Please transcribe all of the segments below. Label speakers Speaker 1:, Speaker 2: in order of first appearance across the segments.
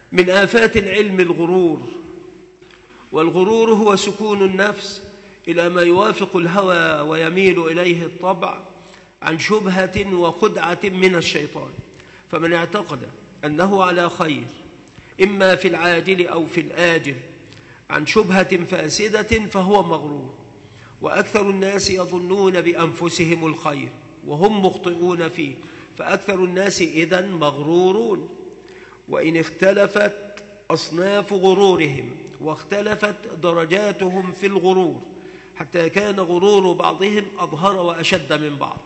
Speaker 1: من آفات العلم الغرور، والغرور هو سكون النفس إلى ما يوافق الهوى ويميل إليه الطبع عن شبهة وخدعة من الشيطان. فمن اعتقد أنه على خير إما في العاجل أو في الآجل عن شبهة فاسدة فهو مغرور. وأكثر الناس يظنون بأنفسهم الخير وهم مخطئون فيه، فأكثر الناس إذن مغرورون. وإن اختلفت أصناف غرورهم واختلفت درجاتهم في الغرور حتى كان غرور بعضهم أظهر وأشد من بعض.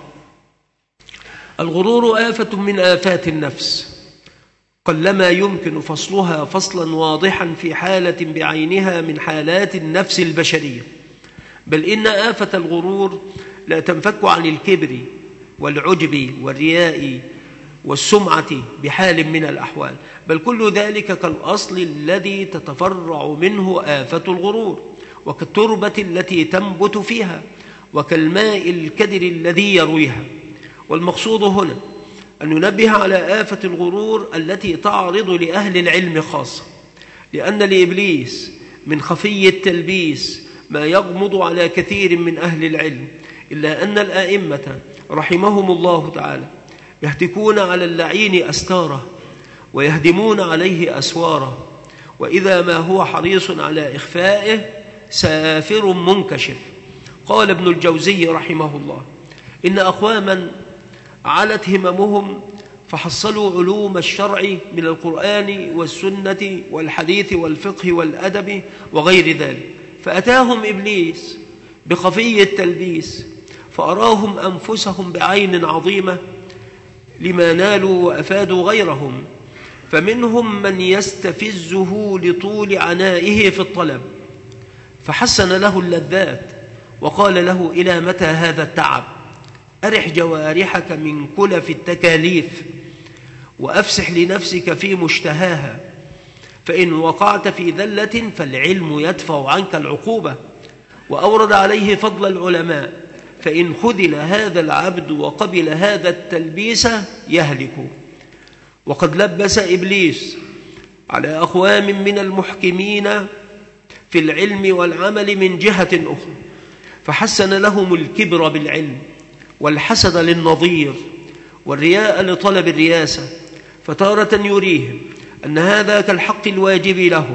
Speaker 1: الغرور آفة من آفات النفس، قلما يمكن فصلها فصلا واضحا في حالة بعينها من حالات النفس البشرية، بل إن آفة الغرور لا تنفك عن الكبر والعجب والرياء والسمعة بحال من الأحوال، بل كل ذلك كالأصل الذي تتفرع منه آفة الغرور، وكالتربة التي تنبت فيها، وكالماء الكدر الذي يرويها. والمقصود هنا أن ننبه على آفة الغرور التي تعرض لأهل العلم خاصة، لأن لإبليس من خفي التلبيس ما يغمض على كثير من أهل العلم، إلا أن الآئمة رحمهم الله تعالى يهتكون على اللعين أستاره ويهدمون عليه أسواره، وإذا ما هو حريص على إخفائه سافر منكشف. قال ابن الجوزي رحمه الله: إن أقواما علت هممهم فحصلوا علوم الشرع من القرآن والسنة والحديث والفقه والأدب وغير ذلك، فأتاهم إبليس بخفي التلبيس فأراهم أنفسهم بعين عظيمة لما نالوا وأفادوا غيرهم، فمنهم من يستفزه لطول عنائه في الطلب فحسن له اللذات وقال له: إلى متى هذا التعب؟ أرح جوارحك من كلف التكاليف وأفسح لنفسك في مشتهاها، فإن وقعت في ذلة فالعلم يدفع عنك العقوبة. وأورد عليه فضل العلماء: فإن خذل هذا العبد وقبل هذا التلبيس يهلك. وقد لبس إبليس على أقوام من المحكمين في العلم والعمل من جهة أخرى، فحسن لهم الكبر بالعلم والحسد للنظير والرياء لطلب الرياسة، فتارة يريهم أن هذا كالحق الواجب لهم،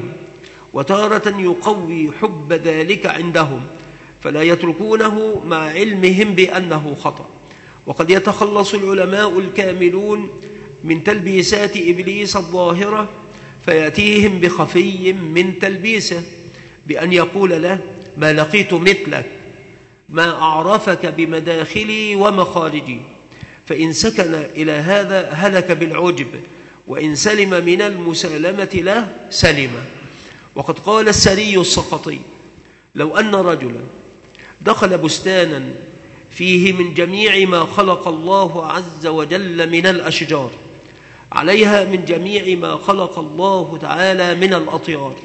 Speaker 1: وتارة يقوي حب ذلك عندهم فلا يتركونه مع علمهم بأنه خطأ. وقد يتخلص العلماء الكاملون من تلبيسات إبليس الظاهرة فيأتيهم بخفي من تلبيسه بأن يقول له: ما لقيت مثلك، ما أعرفك بمداخلي ومخارجي. فإن سكن إلى هذا هلك بالعجب، وإن سلم من المسالمة له سلم. وقد قال السري السقطي: لو أن رجلا دخل بستانا فيه من جميع ما خلق الله عز وجل من الأشجار، عليها من جميع ما خلق الله تعالى من الأطيار،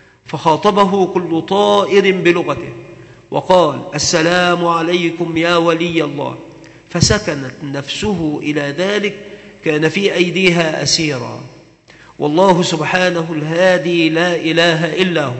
Speaker 1: فخاطبه كل طائر بلغته وقال: السلام عليكم يا ولي الله، فسكنت نفسه إلى ذلك، كان في أيديها أسيرا. والله سبحانه الهادي لا إله إلا هو.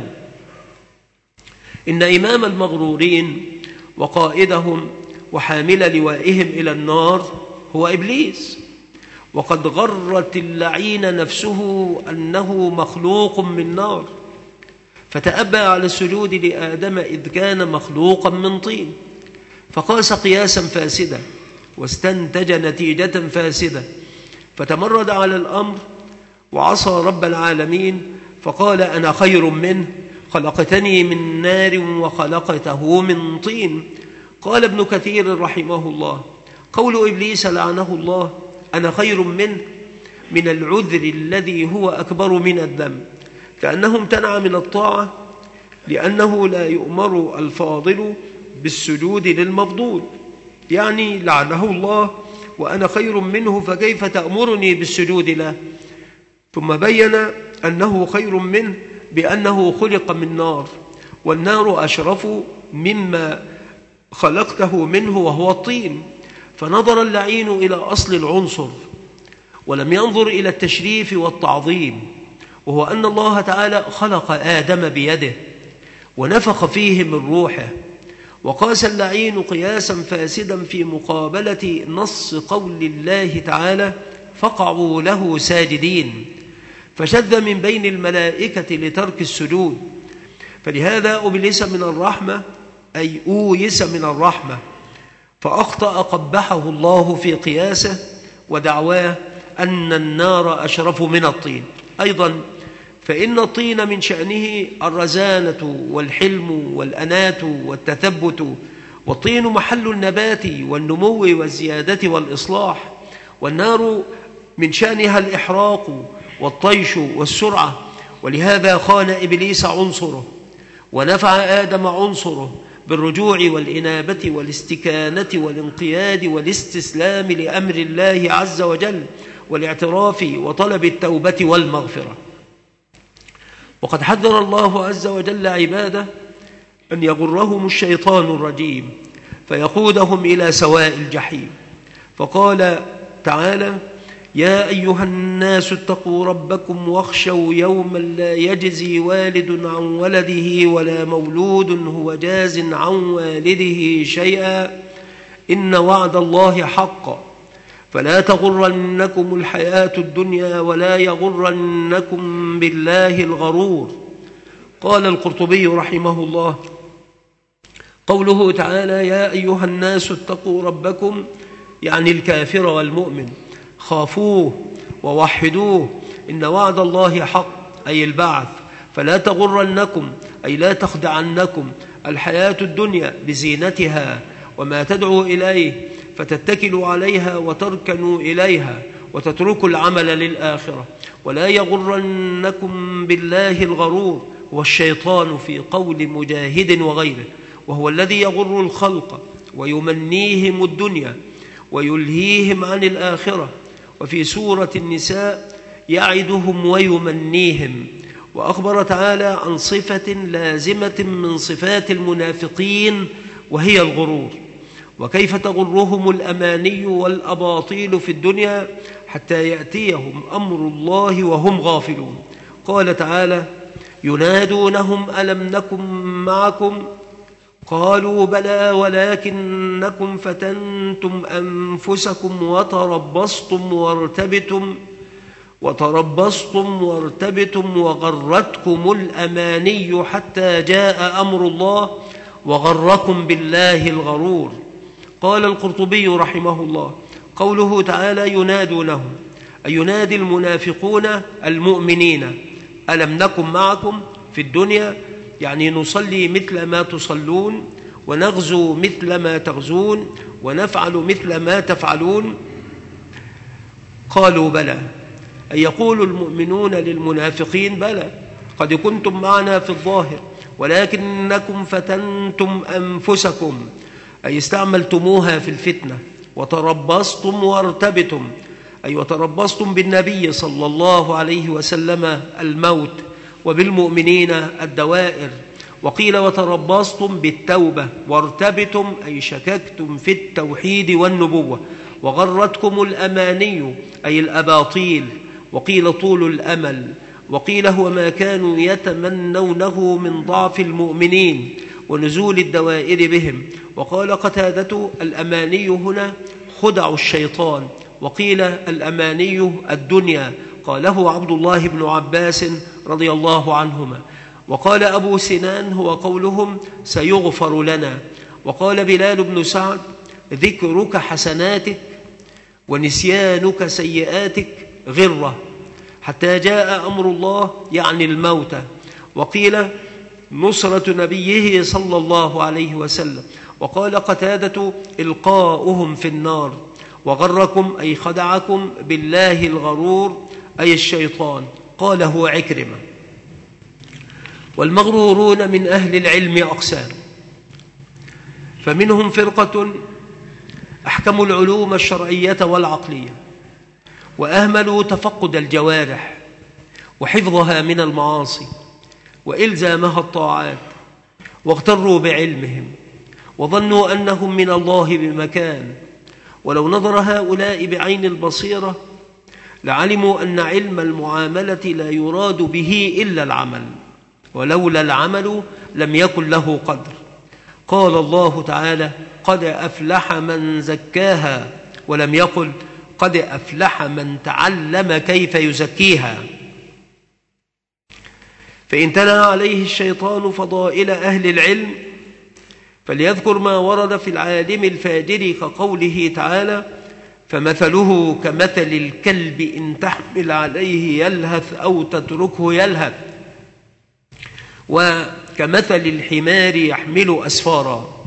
Speaker 1: إن إمام المغرورين وقائدهم وحامل لوائهم إلى النار هو إبليس، وقد غرت اللعين نفسه أنه مخلوق من نار، فتأبى على السجود لآدم إذ كان مخلوقا من طين، فقاس قياسا فاسدا واستنتج نتيجة فاسدة، فتمرد على الأمر وعصى رب العالمين فقال: أنا خير منه، خلقتني من نار وخلقته من طين. قال ابن كثير رحمه الله: قول إبليس لعنه الله أنا خير منه من العذر الذي هو أكبر من الذنب، كأنه امتنع من الطاعة لأنه لا يؤمر الفاضل بالسجود للمفضول، يعني لعنه الله وأنا خير منه فكيف تأمرني بالسجود له؟ ثم بين أنه خير منه بأنه خلق من نار، والنار أشرف مما خلقته منه وهو الطين. فنظر اللعين إلى أصل العنصر ولم ينظر إلى التشريف والتعظيم، وهو أن الله تعالى خلق آدم بيده ونفخ فيه من روحه، وقاس اللعين قياسا فاسدا في مقابلة نص قول الله تعالى فقعوا له ساجدين، فشذ من بين الملائكة لترك السجود، فلهذا أبلس من الرحمة أي أويس من الرحمة، فأخطأ قبحه الله في قياسه ودعواه أن النار أشرف من الطين. أيضا فإن الطين من شأنه الرزانة والحلم والأنات والتثبت، والطين محل النبات والنمو والزيادة والإصلاح، والنار من شأنها الإحراق والطيش والسرعة، ولهذا خان إبليس عنصره ونفع آدم عنصره بالرجوع والإنابة والاستكانة والانقياد والاستسلام لأمر الله عز وجل والاعتراف وطلب التوبة والمغفرة. وقد حذر الله عز وجل عباده أن يغرهم الشيطان الرجيم فيقودهم إلى سواء الجحيم، فقال تعالى: يا أيها الناس اتقوا ربكم واخشوا يوما لا يجزي والد عن ولده ولا مولود هو جاز عن والده شيئا إن وعد الله حق فلا تغرنكم الحياة الدنيا ولا يغرنكم بالله الغرور. قال القرطبي رحمه الله: قوله تعالى يا أيها الناس اتقوا ربكم يعني الكافر والمؤمن، خافوه ووحدوه، إن وعد الله حق أي البعث، فلا تغرنكم أي لا تخدعنكم الحياة الدنيا بزينتها وما تدعو إليه، فتتكلوا عليها وتركنوا إليها وتتركوا العمل للآخرة. ولا يغرنكم بالله الغرور هو الشيطان في قول مجاهد وغيره، وهو الذي يغر الخلق ويمنيهم الدنيا ويلهيهم عن الآخرة. وفي سورة النساء يعدهم ويمنيهم. وأخبر تعالى عن صفة لازمة من صفات المنافقين وهي الغرور، وكيف تغرهم الأماني والأباطيل في الدنيا حتى يأتيهم أمر الله وهم غافلون. قال تعالى ينادونهم ألم نكن معكم قالوا بلى ولكنكم فتنتم أنفسكم وتربصتم وارتبتم وغرتكم الأماني حتى جاء أمر الله وغركم بالله الغرور. قال القرطبي رحمه الله قوله تعالى ينادونهم أي ينادي المنافقون المؤمنين ألم نكن معكم في الدنيا، يعني نصلي مثل ما تصلون ونغزو مثل ما تغزون ونفعل مثل ما تفعلون. قالوا بلى، أي يقول المؤمنون للمنافقين بلى قد كنتم معنا في الظاهر ولكنكم فتنتم أنفسكم، أي استعملتموها في الفتنة، وتربصتم وارتبتم، أي وتربصتم بالنبي صلى الله عليه وسلم الموت وبالمؤمنين الدوائر. وقيل وتربصتم بالتوبة، وارتبتم أي شككتم في التوحيد والنبوة، وغرتكم الأماني أي الأباطيل، وقيل طول الأمل، وقيل هو ما كانوا يتمنونه من ضعف المؤمنين ونزول الدوائر بهم. وقال قتادة الأماني هنا خدع الشيطان، وقيل الأماني الدنيا، قاله عبد الله بن عباس رضي الله عنهما. وقال أبو سنان هو قولهم سيغفر لنا. وقال بلال بن سعد ذكرك حسناتك ونسيانك سيئاتك غرة حتى جاء أمر الله يعني الموت. وقيل نصرة نبيه صلى الله عليه وسلم. وقال قتادة إلقاؤهم في النار. وغركم أي خدعكم بالله الغرور أي الشيطان، قاله عكرمة. والمغرورون من أهل العلم أقسام، فمنهم فرقة أحكموا العلوم الشرعية والعقلية وأهملوا تفقد الجوارح وحفظها من المعاصي وإلزامها الطاعات، واغتروا بعلمهم وظنوا أنهم من الله بمكان. ولو نظر هؤلاء بعين البصيرة لعلموا أن علم المعاملة لا يراد به إلا العمل، ولولا العمل لم يكن له قدر. قال الله تعالى: قد أفلح من زكاها، ولم يقل قد أفلح من تعلم كيف يزكيها. فإن تلا عليه الشيطان فضائل أهل العلم فليذكر ما ورد في العالم الفاجر كقوله تعالى: فمثله كمثل الكلب إن تحمل عليه يلهث أو تتركه يلهث، وكمثل الحمار يحمل أسفارا.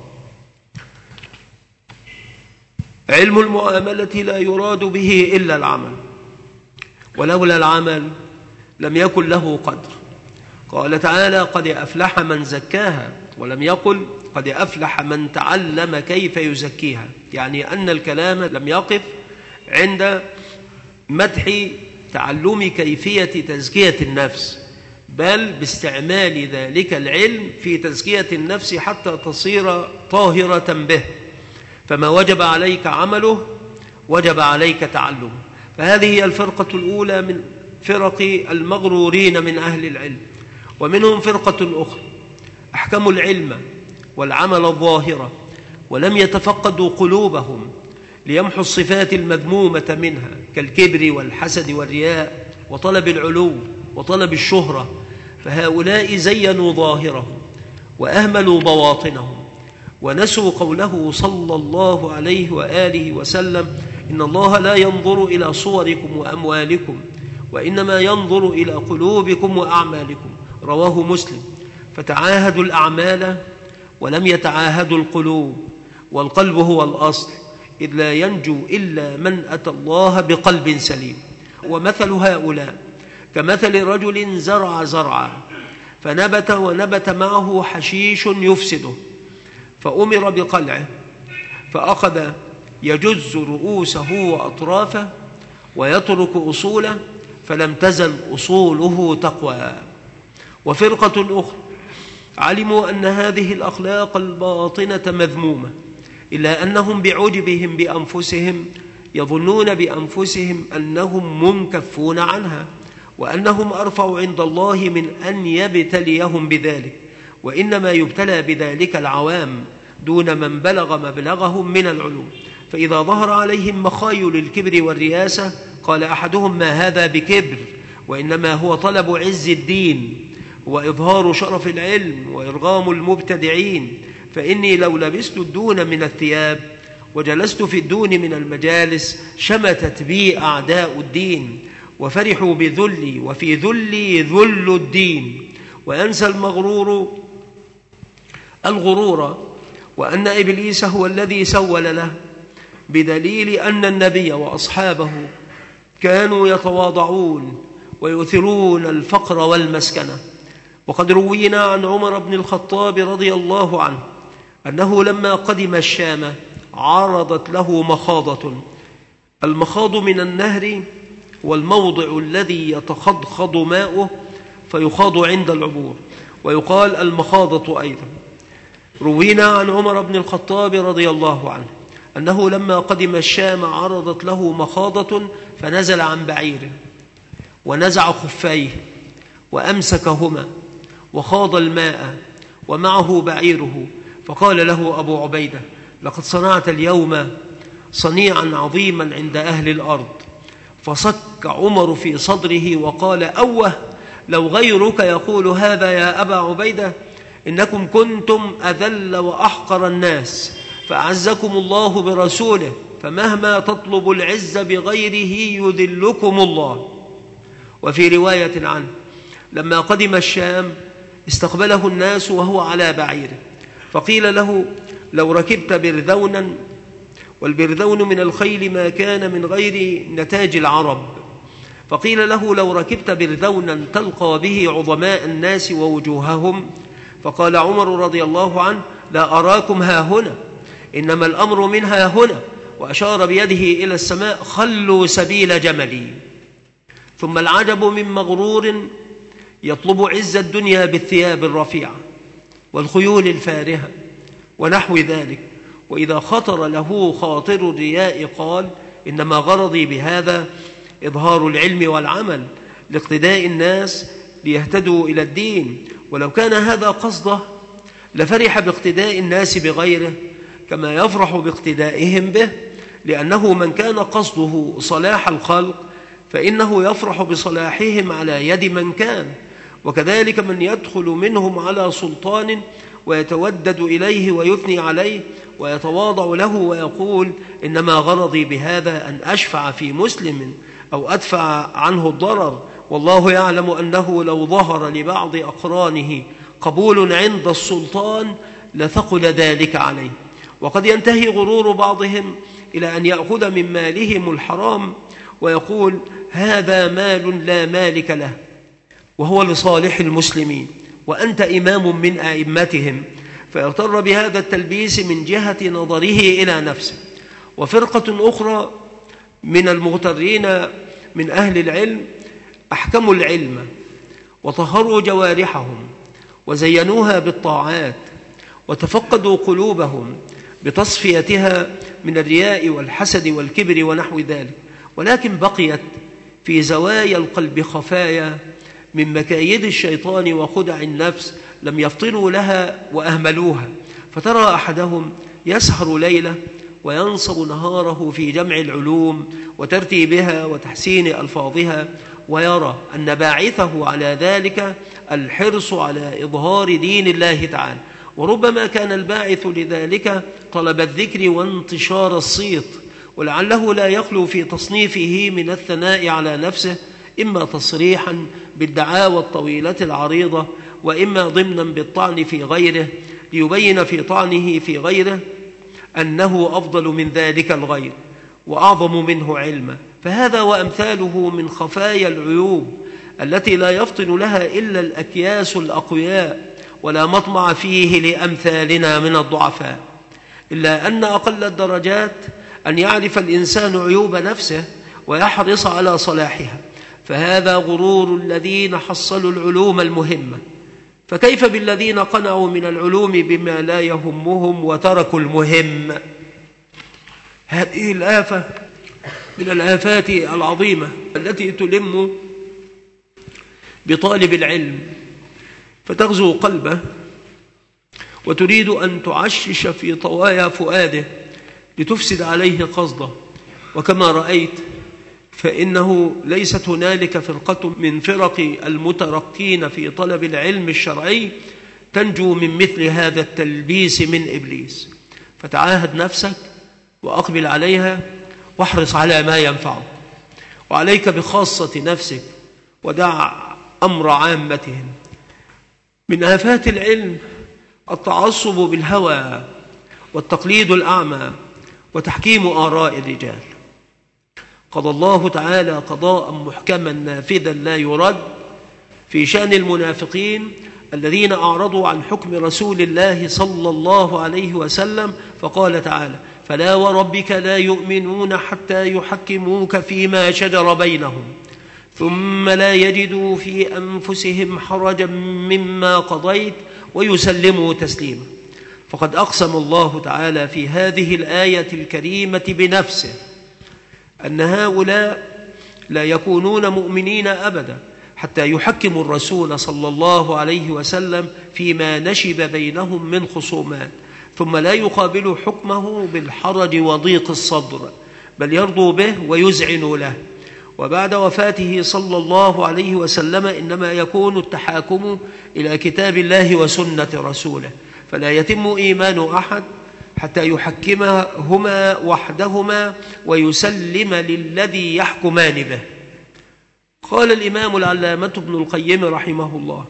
Speaker 1: علم المعاملة لا يراد به إلا العمل، ولولا العمل لم يكن له قدر. قال تعالى: قد أفلح من زكاها، ولم يقل قد أفلح من تعلم كيف يزكيها، يعني أن الكلام لم يقف عند مدح تعلم كيفية تزكية النفس، بل باستعمال ذلك العلم في تزكية النفس حتى تصير طاهرة به. فما وجب عليك عمله وجب عليك تعلمه. فهذه هي الفرقة الأولى من فرق المغرورين من أهل العلم. ومنهم فرقة أخرى أحكموا العلم والعمل الظاهرة ولم يتفقدوا قلوبهم ليمحوا الصفات المذمومة منها كالكبر والحسد والرياء وطلب العلو وطلب الشهرة. فهؤلاء زينوا ظاهرهم وأهملوا بواطنهم ونسوا قوله صلى الله عليه وآله وسلم: إن الله لا ينظر إلى صوركم وأموالكم وإنما ينظر إلى قلوبكم وأعمالكم. رواه مسلم. فتعاهدوا الأعمال ولم يتعاهدوا القلوب، والقلب هو الأصل، إذ لا ينجو إلا من أتى الله بقلب سليم. ومثل هؤلاء كمثل رجل زرع زرعا فنبت ونبت معه حشيش يفسده، فأمر بقلعه، فأخذ يجز رؤوسه وأطرافه ويترك أصوله، فلم تزل أصوله تقوى. وفرقة أخرى علموا أن هذه الأخلاق الباطنة مذمومة، إلا أنهم بعجبهم بأنفسهم يظنون بأنفسهم أنهم منكفون عنها، وأنهم أرفع عند الله من أن يبتليهم بذلك، وإنما يبتلى بذلك العوام دون من بلغ مبلغهم من العلوم. فإذا ظهر عليهم مخايل الكبر والرياسة قال أحدهم: ما هذا بكبر، وإنما هو طلب عز الدين وإظهار شرف العلم وإرغام المبتدعين. فإني لو لبست الدون من الثياب وجلست في الدون من المجالس شمتت بي أعداء الدين وفرحوا بذلي، وفي ذلي ذل الدين. وينسى المغرور الغرور وأن إبليس هو الذي سول له، بدليل أن النبي وأصحابه كانوا يتواضعون ويؤثرون الفقر والمسكنة. وقد روينا عن عمر بن الخطاب رضي الله عنه أنه لما قدم الشام عرضت له مخاضة. المخاض من النهر والموضع الذي يتخضخض ماؤه فيخاض عند العبور، ويقال المخاضة أيضا. روينا عن عمر بن الخطاب رضي الله عنه أنه لما قدم الشام عرضت له مخاضة فنزل عن بعيره ونزع خفيه وأمسكهما وخاض الماء ومعه بعيره، فقال له أبو عبيدة: لقد صنعت اليوم صنيعا عظيما عند أهل الأرض. فصك عمر في صدره وقال: أوه لو غيرك يقول هذا يا أبا عبيدة، إنكم كنتم أذل وأحقر الناس، فأعزكم الله برسوله، فمهما تطلب العز بغيره يذلكم الله. وفي رواية عنه لما قدم الشام استقبله الناس وهو على بعيره، فقيل له: لو ركبت برذونا، والبرذون من الخيل ما كان من غير نتاج العرب، فقيل له: لو ركبت برذونا تلقى به عظماء الناس ووجوههم، فقال عمر رضي الله عنه: لا أراكم ها هنا، إنما الأمر منها هنا، وأشار بيده إلى السماء: خلوا سبيل جملي. ثم العجب من مغرور يطلب عز الدنيا بالثياب الرفيعة والخيول الفارهة ونحو ذلك، وإذا خطر له خاطر الرياء قال: إنما غرضي بهذا إظهار العلم والعمل لاقتداء الناس ليهتدوا إلى الدين. ولو كان هذا قصده لفرح باقتداء الناس بغيره كما يفرح باقتدائهم به، لأنه من كان قصده صلاح الخلق فإنه يفرح بصلاحهم على يد من كان. وكذلك من يدخل منهم على سلطان ويتودد إليه ويثني عليه ويتواضع له ويقول إنما غرضي بهذا أن أشفع في مسلم أو أدفع عنه الضرر، والله يعلم أنه لو ظهر لبعض أقرانه قبول عند السلطان لثقل ذلك عليه. وقد ينتهي غرور بعضهم إلى أن يأخذ من مالهم الحرام ويقول هذا مال لا مالك له وهو لصالح المسلمين وأنت إمام من أئمتهم، فيغتر بهذا التلبيس من جهة نظره إلى نفسه. وفرقة أخرى من المغترين من أهل العلم أحكموا العلم وطهروا جوارحهم وزينوها بالطاعات وتفقدوا قلوبهم بتصفيتها من الرياء والحسد والكبر ونحو ذلك، ولكن بقيت في زوايا القلب خفايا من مكايد الشيطان وخدع النفس لم يفطنوا لها وأهملوها. فترى أحدهم يسهر ليلة وينصب نهاره في جمع العلوم وترتيبها وتحسين ألفاظها، ويرى أن باعثه على ذلك الحرص على إظهار دين الله تعالى، وربما كان الباعث لذلك طلب الذكر وانتشار الصيت، ولعله لا يخلو في تصنيفه من الثناء على نفسه إما تصريحا بالدعاوى الطويلة العريضة، وإما ضمنا بالطعن في غيره ليبين في طعنه في غيره أنه أفضل من ذلك الغير وأعظم منه علما. فهذا وأمثاله من خفايا العيوب التي لا يفطن لها إلا الأكياس الأقوياء، ولا مطمع فيه لأمثالنا من الضعفاء. إلا أن أقل الدرجات أن يعرف الإنسان عيوب نفسه ويحرص على صلاحها، فهذا غرور الذين حصلوا العلوم المهمة. فكيف بالذين قنعوا من العلوم بما لا يهمهم وتركوا المهم؟ هذه الآفة من الآفات العظيمة التي تلم بطالب العلم فتغزو قلبه وتريد أن تعشش في طوايا فؤاده لتفسد عليه قصده. وكما رأيت فإنه ليست هنالك فرقة من فرق المترقين في طلب العلم الشرعي تنجو من مثل هذا التلبيس من إبليس. فتعاهد نفسك وأقبل عليها واحرص على ما ينفعك، وعليك بخاصة نفسك ودع أمر عامتهم. من آفات العلم التعصب بالهوى والتقليد الأعمى وتحكيم آراء الرجال. قضى الله تعالى قضاء محكما نافذا لا يرد في شأن المنافقين الذين أعرضوا عن حكم رسول الله صلى الله عليه وسلم، فقال تعالى فلا وربك لا يؤمنون حتى يحكموك فيما شجر بينهم ثم لا يجدوا في أنفسهم حرجا مما قضيت ويسلموا تسليما. فقد أقسم الله تعالى في هذه الآية الكريمة بنفسه أن هؤلاء لا يكونون مؤمنين أبدا حتى يحكموا الرسول صلى الله عليه وسلم فيما نشب بينهم من خصومات، ثم لا يقابلوا حكمه بالحرج وضيق الصدر، بل يرضوا به ويذعنوا له. وبعد وفاته صلى الله عليه وسلم إنما يكون التحاكم إلى كتاب الله وسنة رسوله، فلا يتم إيمان أحد حتى يحكمهما وحدهما ويسلم للذي يحكمان به. قال الإمام العلامة ابن القيم رحمه الله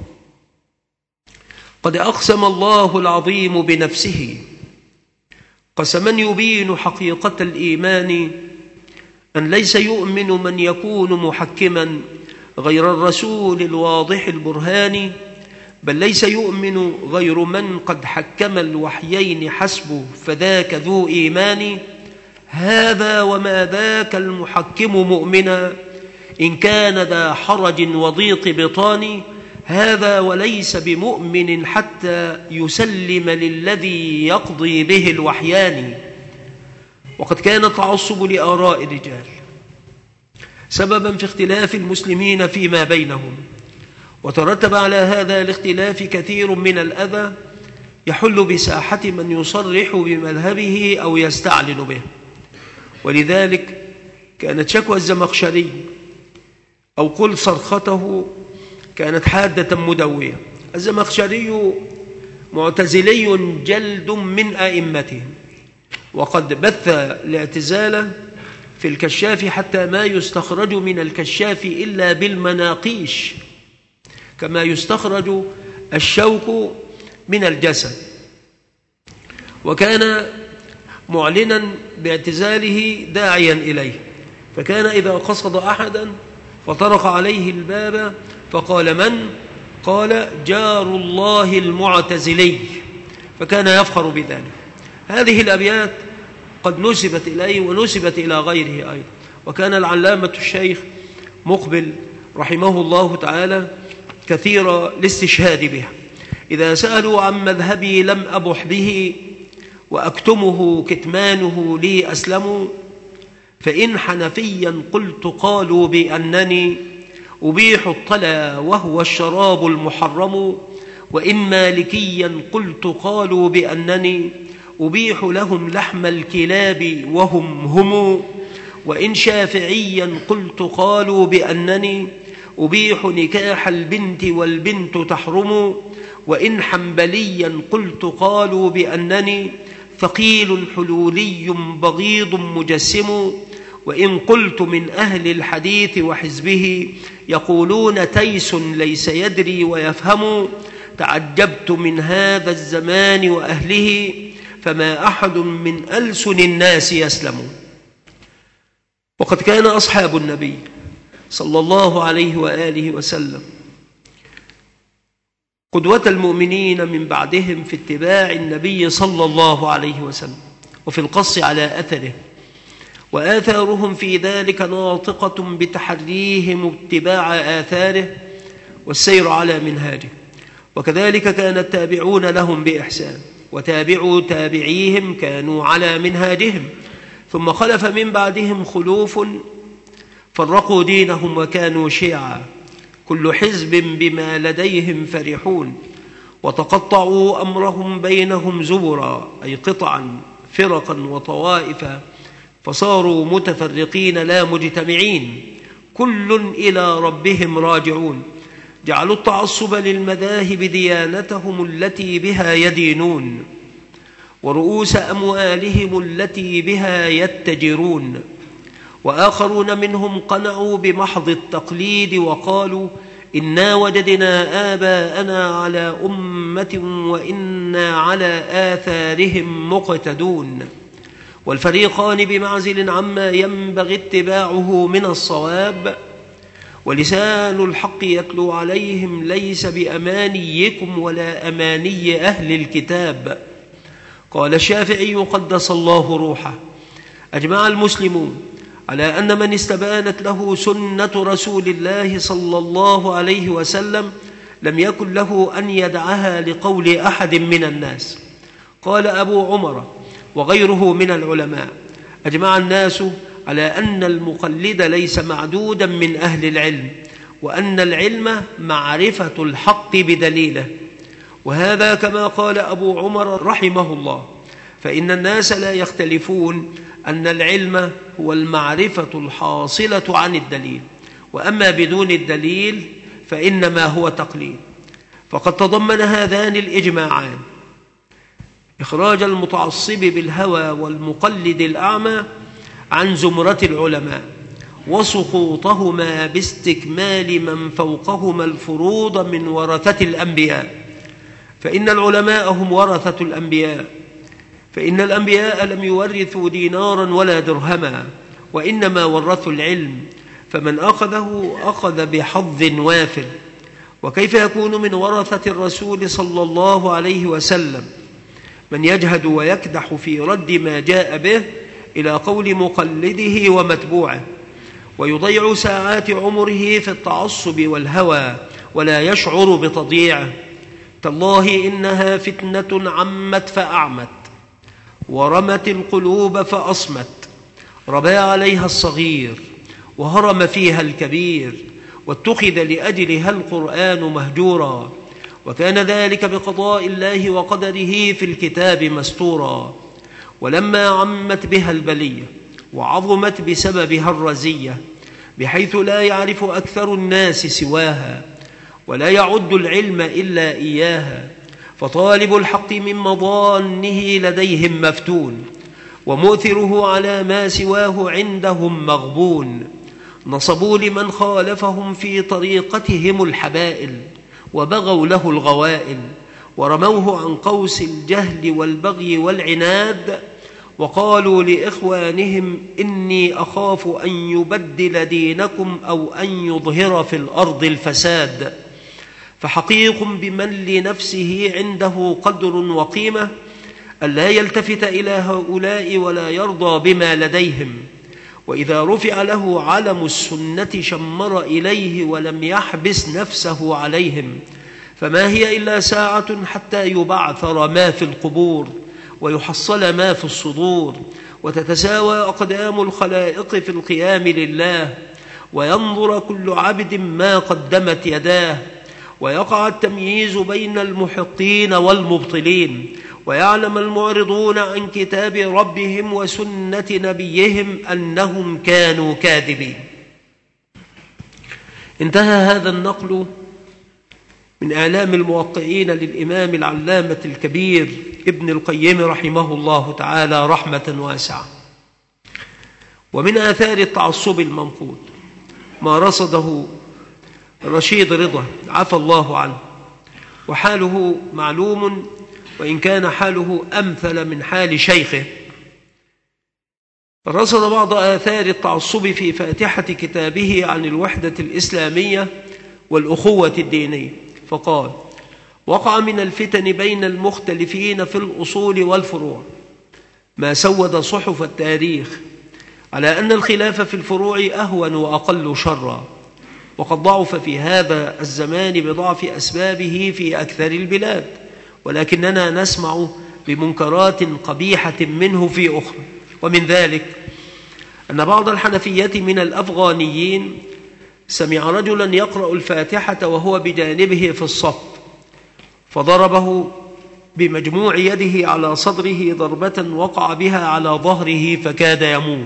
Speaker 1: قد أقسم الله العظيم بنفسه قسما يبين حقيقة الإيمان أن ليس يؤمن من يكون محكما غير الرسول الواضح البرهان، بل ليس يؤمن غير من قد حكم الوحيين حسبه فذاك ذو إيمان. هذا وما ذاك المحكم مؤمنا إن كان ذا حرج وضيق بطان، هذا وليس بمؤمن حتى يسلم للذي يقضي به الوحيان. وقد كان التعصب لآراء الرجال سببا في اختلاف المسلمين فيما بينهم، وترتب على هذا الاختلاف كثير من الأذى يحل بساحة من يصرح بمذهبه أو يستعلن به. ولذلك كانت شكوى الزمخشري أو قل صرخته كانت حادة مدوية. الزمخشري معتزلي جلد من أئمتهم، وقد بث الاعتزال في الكشاف حتى ما يستخرج من الكشاف إلا بالمناقيش، كما يستخرج الشوك من الجسد. وكان معلنا باعتزاله داعيا إليه، فكان إذا قصد أحدا فطرق عليه الباب فقال: من؟ قال: جار الله المعتزلي، فكان يفخر بذلك. هذه الأبيات قد نسبت إليه ونسبت إلى غيره أيضا. وكان العلامة الشيخ مقبل رحمه الله تعالى كثير الاستشهاد بها: إذا سألوا عن مذهبي لم أبح به، وأكتمه كتمانه لي أسلم، فإن حنفيا قلت قالوا بأنني أبيح الطلا وهو الشراب المحرم، وإن مالكيا قلت قالوا بأنني أبيح لهم لحم الكلاب وهم، وإن شافعيا قلت قالوا بأنني أبيح نكاح البنت والبنت تحرم، وإن حنبليا قلت قالوا بأنني ثقيل حلولي بغيض مجسم، وإن قلت من أهل الحديث وحزبه يقولون تيس ليس يدري ويفهم، تعجبت من هذا الزمان وأهله، فما أحد من ألسن الناس يسلم. وقد كان أصحاب النبي صلى الله عليه وآله وسلم قدوة المؤمنين من بعدهم في اتباع النبي صلى الله عليه وسلم وفي القص على أثره، وآثارهم في ذلك ناطقة بتحريهم اتباع آثاره والسير على منهاجه. وكذلك كان التابعون لهم بإحسان، وتابعوا تابعيهم كانوا على منهاجهم، ثم خلف من بعدهم خلوف فرقوا دينهم وكانوا شيعا، كل حزب بما لديهم فرحون، وتقطعوا أمرهم بينهم زبرا، أي قطعا فرقا وطوائفا، فصاروا متفرقين لا مجتمعين، كل إلى ربهم راجعون، جعلوا التعصب للمذاهب ديانتهم التي بها يدينون، ورؤوس أموالهم التي بها يتجرون. وآخرون منهم قنعوا بمحض التقليد وقالوا إنا وجدنا آباءنا على أمة وإنا على آثارهم مقتدون. والفريقان بمعزل عما ينبغي اتباعه من الصواب، ولسان الحق يتلو عليهم ليس بأمانيكم ولا أماني أهل الكتاب. قال الشافعي قدس الله روحه: أجمع المسلمون على أن من استبانت له سنة رسول الله صلى الله عليه وسلم لم يكن له أن يدعها لقول أحد من الناس. قال أبو عمر وغيره من العلماء: أجمع الناس على أن المقلد ليس معدودا من أهل العلم، وأن العلم معرفة الحق بدليله. وهذا كما قال أبو عمر رحمه الله: فإن الناس لا يختلفون أن العلم هو المعرفة الحاصلة عن الدليل، وأما بدون الدليل فإنما هو تقليد. فقد تضمن هذان الإجماعان إخراج المتعصب بالهوى والمقلد الأعمى عن زمرة العلماء، وسقوطهما باستكمال من فوقهما الفروض من ورثة الأنبياء، فإن العلماء هم ورثة الأنبياء، فإن الأنبياء لم يورثوا دينارا ولا درهما، وإنما ورثوا العلم، فمن أخذه أخذ بحظ وافر. وكيف يكون من ورثة الرسول صلى الله عليه وسلم من يجهد ويكدح في رد ما جاء به إلى قول مقلده ومتبوعه، ويضيع ساعات عمره في التعصب والهوى ولا يشعر بتضييعه؟ تالله إنها فتنة عمت فأعمت، ورمت القلوب فأصمت، ربى عليها الصغير وهرم فيها الكبير، واتخذ لأجلها القرآن مهجورا، وكان ذلك بقضاء الله وقدره في الكتاب مستورا. ولما عمت بها البلية وعظمت بسببها الرزية، بحيث لا يعرف أكثر الناس سواها، ولا يعد العلم إلا إياها، فطالب الحق من مضانه لديهم مفتون، ومؤثره على ما سواه عندهم مغبون. نصبوا لمن خالفهم في طريقتهم الحبائل، وبغوا له الغوائل، ورموه عن قوس الجهل والبغي والعناد، وقالوا لإخوانهم إني أخاف أن يبدل دينكم أو أن يظهر في الأرض الفساد. فحقيق بمن لنفسه عنده قدر وقيمة ألا يلتفت إلى هؤلاء ولا يرضى بما لديهم، وإذا رفع له علم السنة شمر إليه ولم يحبس نفسه عليهم. فما هي إلا ساعة حتى يبعثر ما في القبور، ويحصل ما في الصدور، وتتساوى أقدام الخلائق في القيام لله، وينظر كل عبد ما قدمت يداه، ويقع التمييز بين المحقين والمبطلين، ويعلم المعرضون عن كتاب ربهم وسنة نبيهم أنهم كانوا كاذبين. انتهى هذا النقل من إعلام الموقعين للإمام العلامة الكبير ابن القيم رحمه الله تعالى رحمة واسعة. ومن آثار التعصب المنقول ما رصده رشيد رضا عفى الله عنه، وحاله معلوم وإن كان حاله أمثل من حال شيخه. رصد بعض آثار التعصب في فاتحة كتابه عن الوحدة الإسلامية والأخوة الدينية، فقال: وقع من الفتن بين المختلفين في الأصول والفروع ما سود صحف التاريخ على أن الخلاف في الفروع أهون وأقل شرا، وقد ضعف في هذا الزمان بضعف أسبابه في أكثر البلاد، ولكننا نسمع بمنكرات قبيحة منه في أخرى. ومن ذلك أن بعض الحنفية من الأفغانيين سمع رجلا يقرأ الفاتحة وهو بجانبه في الصف، فضربه بمجموع يده على صدره ضربة وقع بها على ظهره فكاد يموت.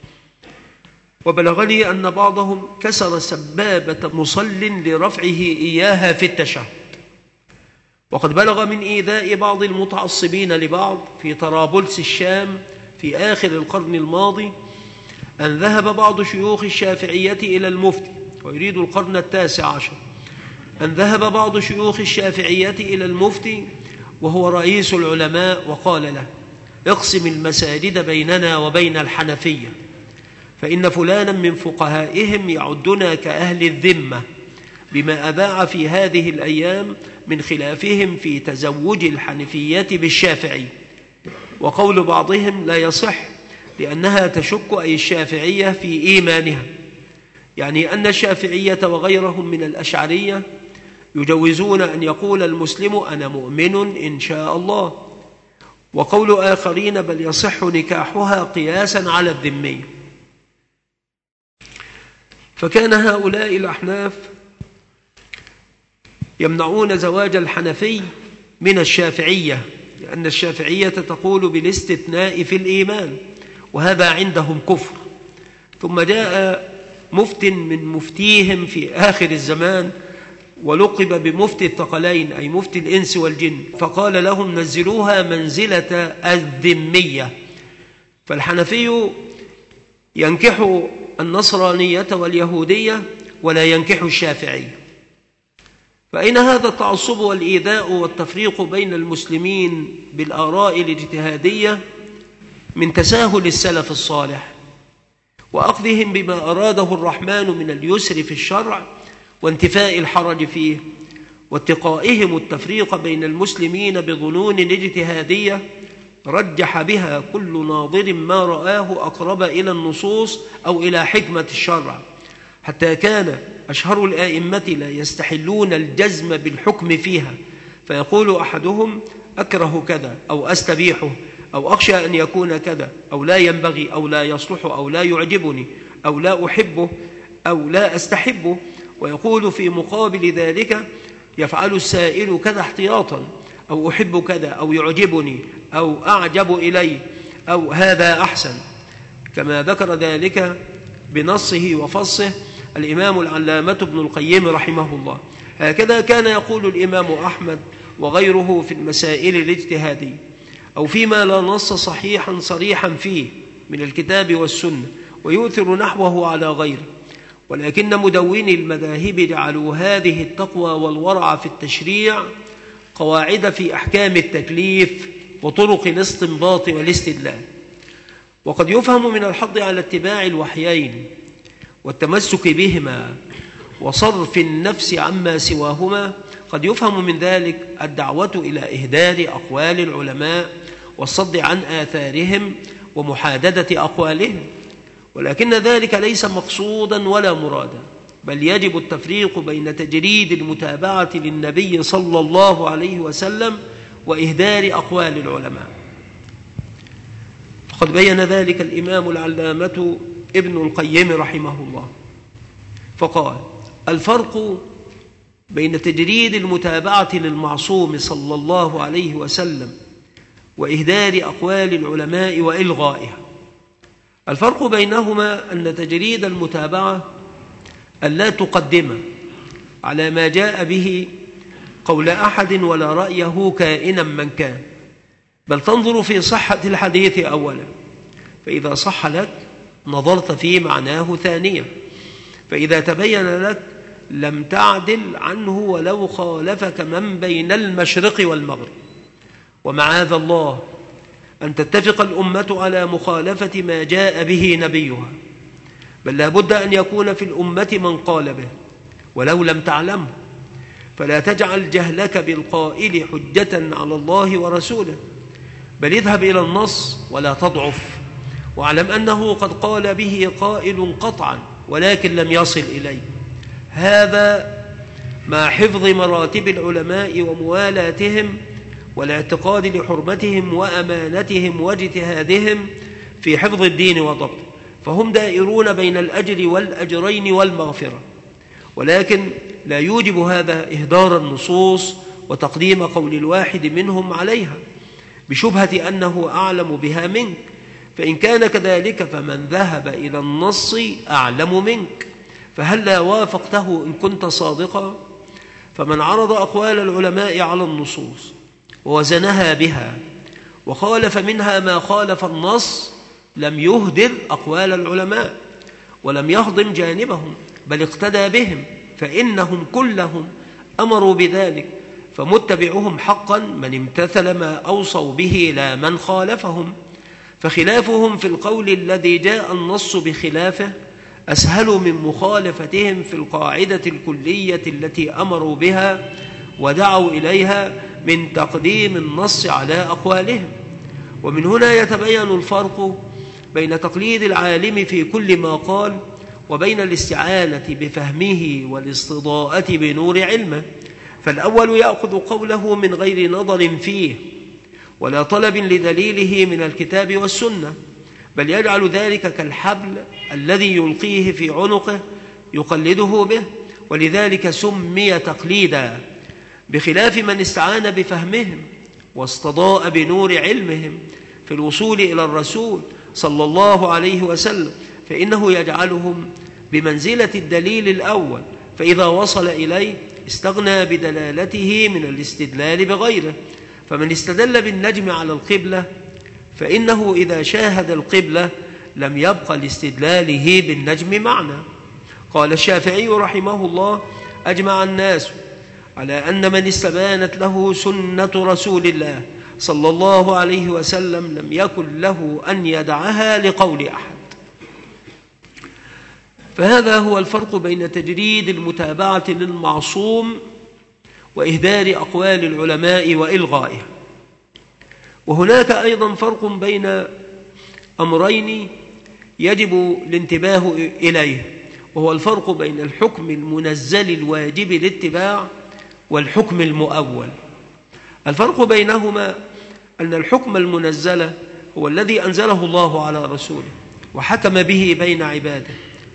Speaker 1: وبلغني أن بعضهم كسر سبابة مصل لرفعه إياها في التشهد. وقد بلغ من إيذاء بعض المتعصبين لبعض في طرابلس الشام في آخر القرن الماضي أن ذهب بعض شيوخ الشافعية إلى المفتي، ويريد القرن 19، أن ذهب بعض شيوخ الشافعية إلى المفتي وهو رئيس العلماء، وقال له: اقسم المساجد بيننا وبين الحنفية، فإن فلانا من فقهائهم يعدنا كأهل الذمة بما أذاع في هذه الأيام من خلافهم في تزوج الحنفية بالشافعي. وقول بعضهم لا يصح لأنها تشك أي الشافعية في إيمانها، يعني أن الشافعية وغيرهم من الأشعرية يجوزون أن يقول المسلم أنا مؤمن إن شاء الله، وقول آخرين بل يصح نكاحها قياسا على الذمية. فكان هؤلاء الأحناف يمنعون زواج الحنفي من الشافعية، لأن الشافعية تقول بالاستثناء في الإيمان، وهذا عندهم كفر. ثم جاء مفت من مفتيهم في آخر الزمان ولقب بمفتي الثقلين، أي مفتي الإنس والجن، فقال لهم نزلوها منزلة الذمية. فالحنفي ينكح النصرانية واليهودية ولا ينكح الشافعي. فأين هذا التعصب والإيذاء والتفريق بين المسلمين بالآراء الاجتهادية من تساهل السلف الصالح وأخذهم بما أراده الرحمن من اليسر في الشرع وانتفاء الحرج فيه، واتقائهم التفريق بين المسلمين بظنون اجتهادية رجح بها كل ناظر ما رآه أقرب إلى النصوص أو إلى حكمة الشرع، حتى كان أشهر الآئمة لا يستحلون الجزم بالحكم فيها، فيقول أحدهم أكره كذا أو أستبيحه أو أخشى أن يكون كذا أو لا ينبغي أو لا يصلح أو لا يعجبني أو لا أحبه أو لا أستحبه، ويقول في مقابل ذلك يفعل السائل كذا احتياطا، أو أحب كذا، أو يعجبني، أو أعجب إلي، أو هذا أحسن، كما ذكر ذلك بنصه وفصه الإمام العلامة ابن القيم رحمه الله. هكذا كان يقول الإمام أحمد وغيره في المسائل الاجتهادية، أو فيما لا نص صحيحا صريحا فيه من الكتاب والسنة، ويؤثر نحوه على غيره. ولكن مدوني المذاهب جعلوا هذه التقوى والورع في التشريع قواعد في أحكام التكليف وطرق الاستنباط والاستدلال. وقد يفهم من الحض على اتباع الوحيين والتمسك بهما وصرف النفس عما سواهما، قد يفهم من ذلك الدعوة إلى إهدار أقوال العلماء والصد عن آثارهم ومحاددة أقوالهم، ولكن ذلك ليس مقصودا ولا مرادا، بل يجب التفريق بين تجريد المتابعة للنبي صلى الله عليه وسلم وإهدار أقوال العلماء. فقد بين ذلك الإمام العلامة ابن القيم رحمه الله فقال: الفرق بين تجريد المتابعة للمعصوم صلى الله عليه وسلم وإهدار أقوال العلماء وإلغائها. الفرق بينهما أن تجريد المتابعة ألا تقدم على ما جاء به قول أحد ولا رأيه كائنا من كان، بل تنظر في صحة الحديث أولا، فإذا صح لك نظرت في معناه ثانيا، فإذا تبين لك لم تعدل عنه ولو خالفك من بين المشرق والمغرب. ومعاذ الله أن تتفق الأمة على مخالفة ما جاء به نبيها، بل لا بد أن يكون في الأمة من قال به ولو لم تعلمه، فلا تجعل جهلك بالقائل حجة على الله ورسوله، بل اذهب إلى النص ولا تضعف، واعلم أنه قد قال به قائل قطعا ولكن لم يصل إليه. هذا مع حفظ مراتب العلماء وموالاتهم والاعتقاد لحرمتهم وأمانتهم واجتهادهم في حفظ الدين وضبطه، فهم دائرون بين الأجر والأجرين والمغفرة، ولكن لا يوجب هذا إهدار النصوص وتقديم قول الواحد منهم عليها بشبهة أنه أعلم بها منك، فإن كان كذلك فمن ذهب إلى النص أعلم منك، فهل لا وافقته إن كنت صادقا؟ فمن عرض أقوال العلماء على النصوص ووزنها بها وخالف منها ما خالف النص لم يهدر أقوال العلماء ولم يهضم جانبهم، بل اقتدى بهم، فإنهم كلهم أمروا بذلك، فمتبعهم حقا من امتثل ما أوصوا به لا من خالفهم، فخلافهم في القول الذي جاء النص بخلافه أسهل من مخالفتهم في القاعدة الكلية التي أمروا بها ودعوا إليها من تقديم النص على أقوالهم. ومن هنا يتبين الفرق بين تقليد العالم في كل ما قال وبين الاستعانة بفهمه والاستضاءة بنور علمه، فالأول يأخذ قوله من غير نظر فيه ولا طلب لدليله من الكتاب والسنة، بل يجعل ذلك كالحبل الذي يلقيه في عنقه يقلده به، ولذلك سمي تقليدا، بخلاف من استعان بفهمهم واستضاء بنور علمهم في الوصول إلى الرسول صلى الله عليه وسلم، فإنه يجعلهم بمنزلة الدليل الأول، فإذا وصل إليه استغنى بدلالته من الاستدلال بغيره. فمن استدل بالنجم على القبلة فإنه إذا شاهد القبلة لم يبق لاستدلاله بالنجم معنى. قال الشافعي رحمه الله: أجمع الناس على أن من استبانت له سنة رسول الله صلى الله عليه وسلم لم يكن له أن يدعها لقول أحد. فهذا هو الفرق بين تجريد المتابعة للمعصوم وإهدار أقوال العلماء وإلغائها. وهناك أيضا فرق بين أمرين يجب الانتباه إليه، وهو الفرق بين الحكم المنزل الواجب الاتباع والحكم المؤول. الفرق بينهما أن الحكم المنزل هو الذي أنزله الله على رسوله وحكم به بين عباده،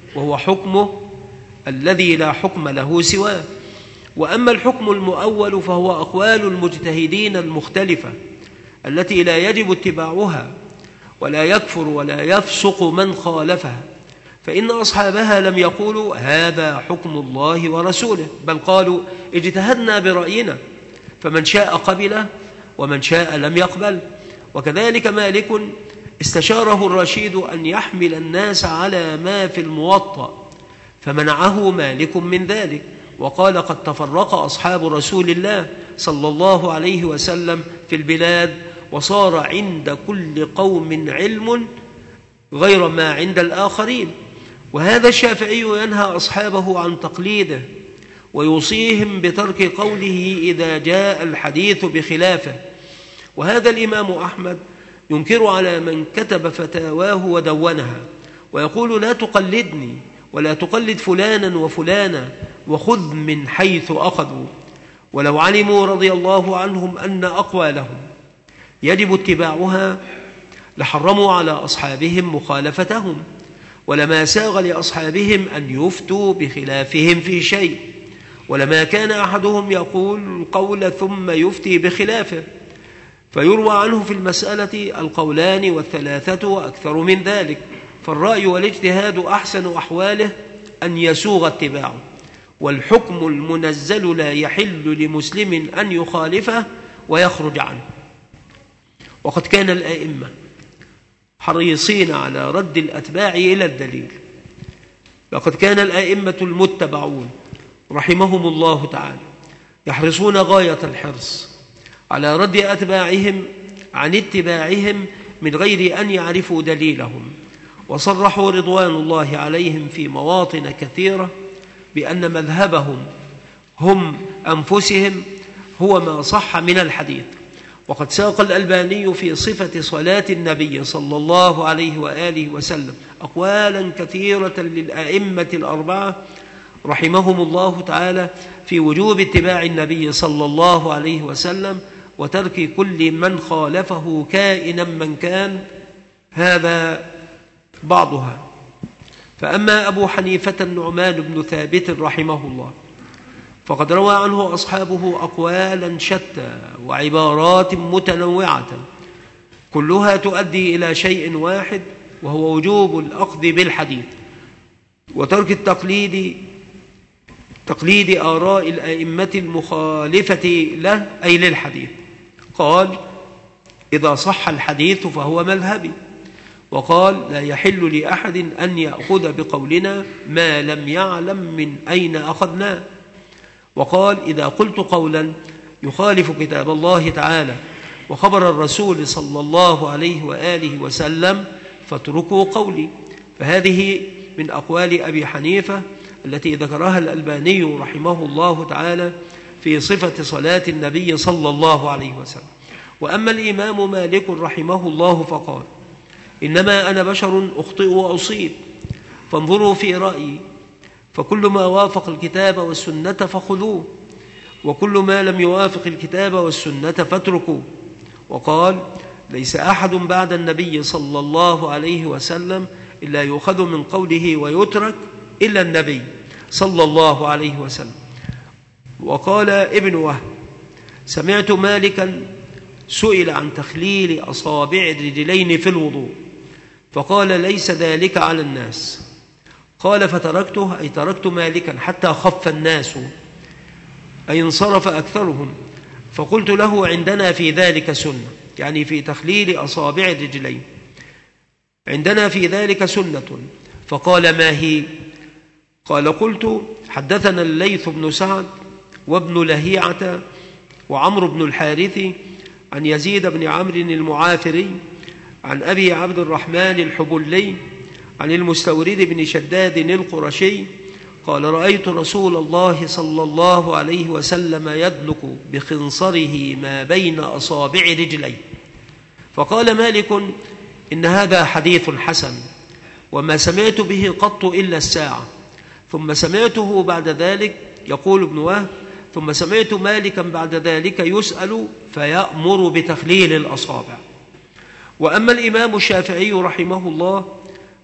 Speaker 1: وهو حكمه الذي لا حكم له سواه. وأما الحكم المؤول فهو أقوال المجتهدين المختلفة التي لا يجب اتباعها، ولا يكفر ولا يفسق من خالفها، فإن أصحابها لم يقولوا هذا حكم الله ورسوله، بل قالوا اجتهدنا برأينا، فمن شاء قبله ومن شاء لم يقبل. وكذلك مالك استشاره الرشيد أن يحمل الناس على ما في الموطأ، فمنعه مالك من ذلك، وقال قد تفرق أصحاب رسول الله صلى الله عليه وسلم في البلاد، وصار عند كل قوم علم غير ما عند الآخرين. وهذا الشافعي ينهى أصحابه عن تقليده، ويوصيهم بترك قوله إذا جاء الحديث بخلافه. وهذا الإمام أحمد ينكر على من كتب فتاواه ودونها، ويقول لا تقلدني ولا تقلد فلانا وفلانا، وخذ من حيث أخذوا. ولو علموا رضي الله عنهم أن أقوالهم يجب اتباعها لحرموا على أصحابهم مخالفتهم، ولما ساغ لأصحابهم أن يفتوا بخلافهم في شيء، ولما كان أحدهم يقول القول ثم يفتي بخلافه، فيروى عنه في المسألة القولان والثلاثة وأكثر من ذلك. فالرأي والاجتهاد أحسن أحواله أن يسوغ اتباعه، والحكم المنزل لا يحل لمسلم أن يخالفه ويخرج عنه. وقد كان الآئمة حريصين على رد الأتباع إلى الدليل. لقد كان الآئمة المتبعون رحمهم الله تعالى يحرصون غاية الحرص على رد أتباعهم عن اتباعهم من غير أن يعرفوا دليلهم، وصرحوا رضوان الله عليهم في مواطن كثيرة بأن مذهبهم هم أنفسهم هو ما صح من الحديث. وقد ساق الألباني في صفة صلاة النبي صلى الله عليه وآله وسلم أقوالا كثيرة للأئمة الأربعة رحمهم الله تعالى في وجوب اتباع النبي صلى الله عليه وسلم وترك كل من خالفه كائنا من كان. هذا بعضها. فأما أبو حنيفة النعمان بن ثابت رحمه الله فقد روى عنه أصحابه أقوالا شتى وعبارات متنوعة كلها تؤدي إلى شيء واحد، وهو وجوب الأخذ بالحديث وترك تقليد آراء الأئمة المخالفة له أي للحديث. قال إذا صح الحديث فهو مذهبي، وقال لا يحل لأحد أن يأخذ بقولنا ما لم يعلم من أين أخذناه، وقال إذا قلت قولا يخالف كتاب الله تعالى وخبر الرسول صلى الله عليه وآله وسلم فاتركوا قولي. فهذه من أقوال أبي حنيفة التي ذكرها الألباني رحمه الله تعالى في صفة صلاة النبي صلى الله عليه وسلم. وأما الإمام مالك رحمه الله فقال إنما أنا بشر أخطئ وأصيب، فانظروا في رأيي، فكل ما وافق الكتاب والسنة فخذوه، وكل ما لم يوافق الكتاب والسنة فاتركوه. وقال ليس أحد بعد النبي صلى الله عليه وسلم إلا يؤخذ من قوله ويترك إلا النبي صلى الله عليه وسلم. وقال ابن وهب سمعت مالكا سئل عن تخليل أصابع الرجلين في الوضوء فقال ليس ذلك على الناس. قال فتركته أي تركت مالكا حتى خف الناس أي انصرف أكثرهم، فقلت له عندنا في ذلك سنة، يعني في تخليل أصابع الرجلين عندنا في ذلك سنة. فقال ما هي؟ قال قلت حدثنا الليث بن سعد وابن لهيعة وعمرو بن الحارث عن يزيد بن عمرو المعافري عن أبي عبد الرحمن الحبلي عن المستورد بن شداد القرشي قال رأيت رسول الله صلى الله عليه وسلم يدلك بخنصره ما بين أصابع رجليه. فقال مالك إن هذا حديث حسن وما سمعت به قط إلا الساعة. ثم سمعته بعد ذلك يقول ابن وهب ثم سمعت مالكا بعد ذلك يسأل فيأمر بتخليل الأصابع. وأما الإمام الشافعي رحمه الله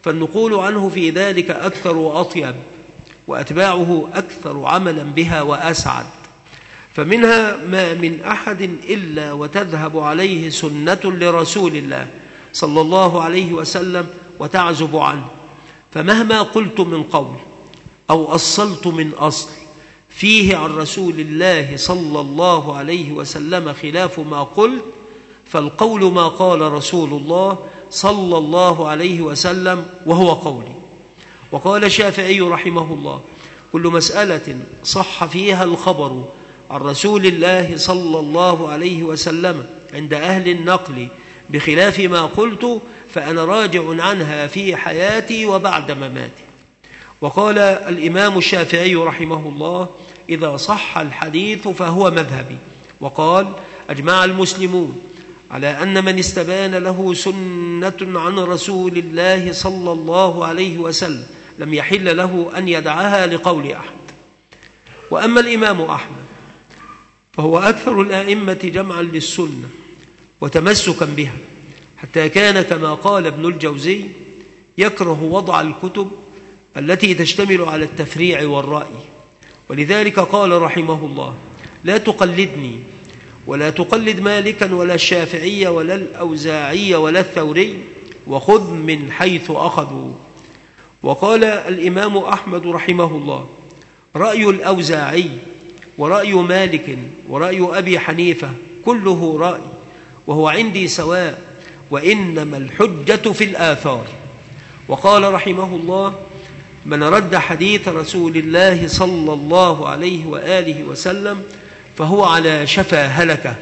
Speaker 1: فالنقول عنه في ذلك أكثر وأطيب، وأتباعه أكثر عملا بها وأسعد. فمنها ما من أحد إلا وتذهب عليه سنة لرسول الله صلى الله عليه وسلم وتعزب عنه، فمهما قلت من قول أو أصلت من أصل فيه عن رسول الله صلى الله عليه وسلم خلاف ما قلت، فالقول ما قال رسول الله صلى الله عليه وسلم وهو قولي. وقال الشافعي رحمه الله: كل مسألة صح فيها الخبر عن رسول الله صلى الله عليه وسلم عند أهل النقل بخلاف ما قلت فأنا راجع عنها في حياتي وبعد مماتي. وقال الإمام الشافعي رحمه الله: إذا صح الحديث فهو مذهبي. وقال: أجمع المسلمون على أن من استبان له سنة عن رسول الله صلى الله عليه وسلم لم يحل له أن يدعها لقول أحد. وأما الإمام أحمد فهو أكثر الآئمة جمعا للسنة وتمسكا بها، حتى كان كما قال ابن الجوزي يكره وضع الكتب التي تشتمل على التفريع والرأي. ولذلك قال رحمه الله: لا تقلدني ولا تقلد مالكا ولا الشافعي ولا الأوزاعي ولا الثوري، وخذ من حيث أخذوا. وقال الإمام أحمد رحمه الله: رأي الأوزاعي ورأي مالك ورأي أبي حنيفة كله رأي، وهو عندي سواء، وإنما الحجة في الآثار. وقال رحمه الله: من رد حديث رسول الله صلى الله عليه وآله وسلم فهو على شفا هلكة.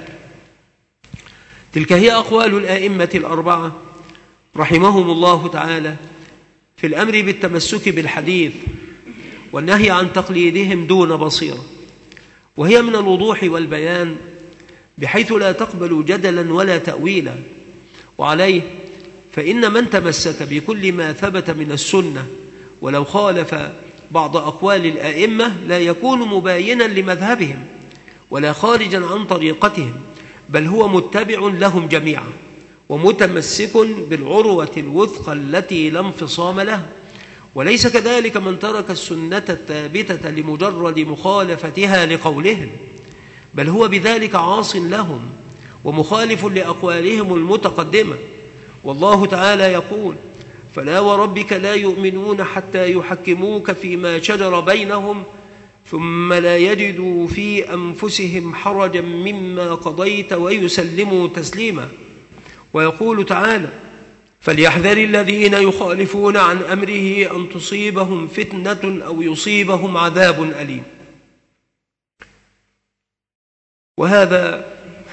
Speaker 1: تلك هي أقوال الآئمة الأربعة رحمهم الله تعالى في الأمر بالتمسك بالحديث والنهي عن تقليدهم دون بصيرة، وهي من الوضوح والبيان بحيث لا تقبل جدلا ولا تأويلا. وعليه فإن من تمسك بكل ما ثبت من السنة ولو خالف بعض أقوال الآئمة لا يكون مباينا لمذهبهم ولا خارجا عن طريقتهم، بل هو متبع لهم جميعا ومتمسك بالعروة الوثقى التي لا انفصام لها. وليس كذلك من ترك السنة الثابتة لمجرد مخالفتها لقولهم، بل هو بذلك عاص لهم ومخالف لأقوالهم المتقدمة. والله تعالى يقول: فلا وربك لا يؤمنون حتى يحكموك فيما شجر بينهم ثم لا يجدوا في أنفسهم حرجا مما قضيت ويسلموا تسليما. ويقول تعالى: فليحذر الذين يخالفون عن أمره أن تصيبهم فتنة أو يصيبهم عذاب أليم. وهذا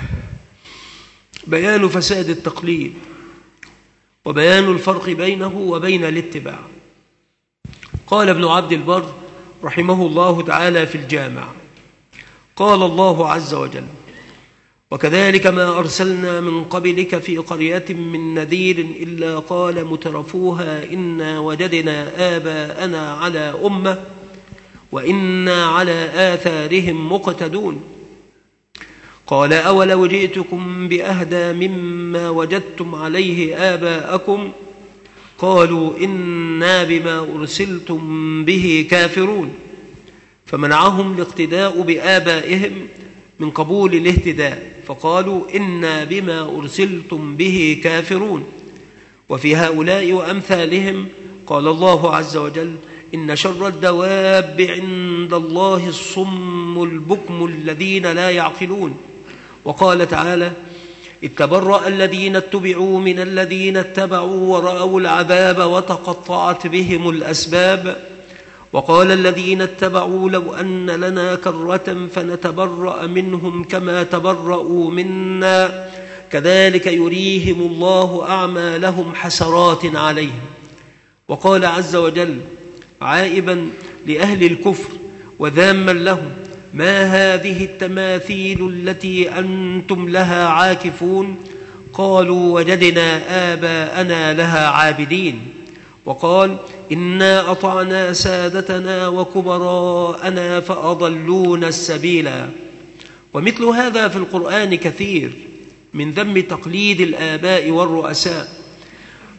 Speaker 1: بيان فساد التقليد وبيان الفرق بينه وبين الاتباع. قال ابن عبد البر رحمه الله تعالى في الجامع: قال الله عز وجل: وكذلك ما أرسلنا من قبلك في قرية من نذير إلا قال مترفوها إنا وجدنا آباءنا على أمة وإنا على آثارهم مقتدون. قال: أولو جئتكم بأهدى مما وجدتم عليه آباءكم قالوا إنا بما أرسلتم به كافرون. فمنعهم الاقتداء بآبائهم من قبول الاهتداء، فقالوا إنا بما أرسلتم به كافرون. وفي هؤلاء وأمثالهم قال الله عز وجل: إن شر الدواب عند الله الصم البكم الذين لا يعقلون. وقال تعالى: إذ تبرأ الذين اتبعوا من الذين اتبعوا ورأوا العذاب وتقطعت بهم الأسباب. وقال الذين اتبعوا لو أن لنا كرة فنتبرأ منهم كما تبرأوا منا كذلك يريهم الله أعمالهم حسرات عليهم. وقال عز وجل عائبا لأهل الكفر وذاما لهم: ما هذه التماثيل التي أنتم لها عاكفون؟ قالوا وجدنا آباءنا لها عابدين. وقال: إنا أطعنا سادتنا وكبراءنا فأضلونا السبيلا. ومثل هذا في القرآن كثير من ذم تقليد الآباء والرؤساء.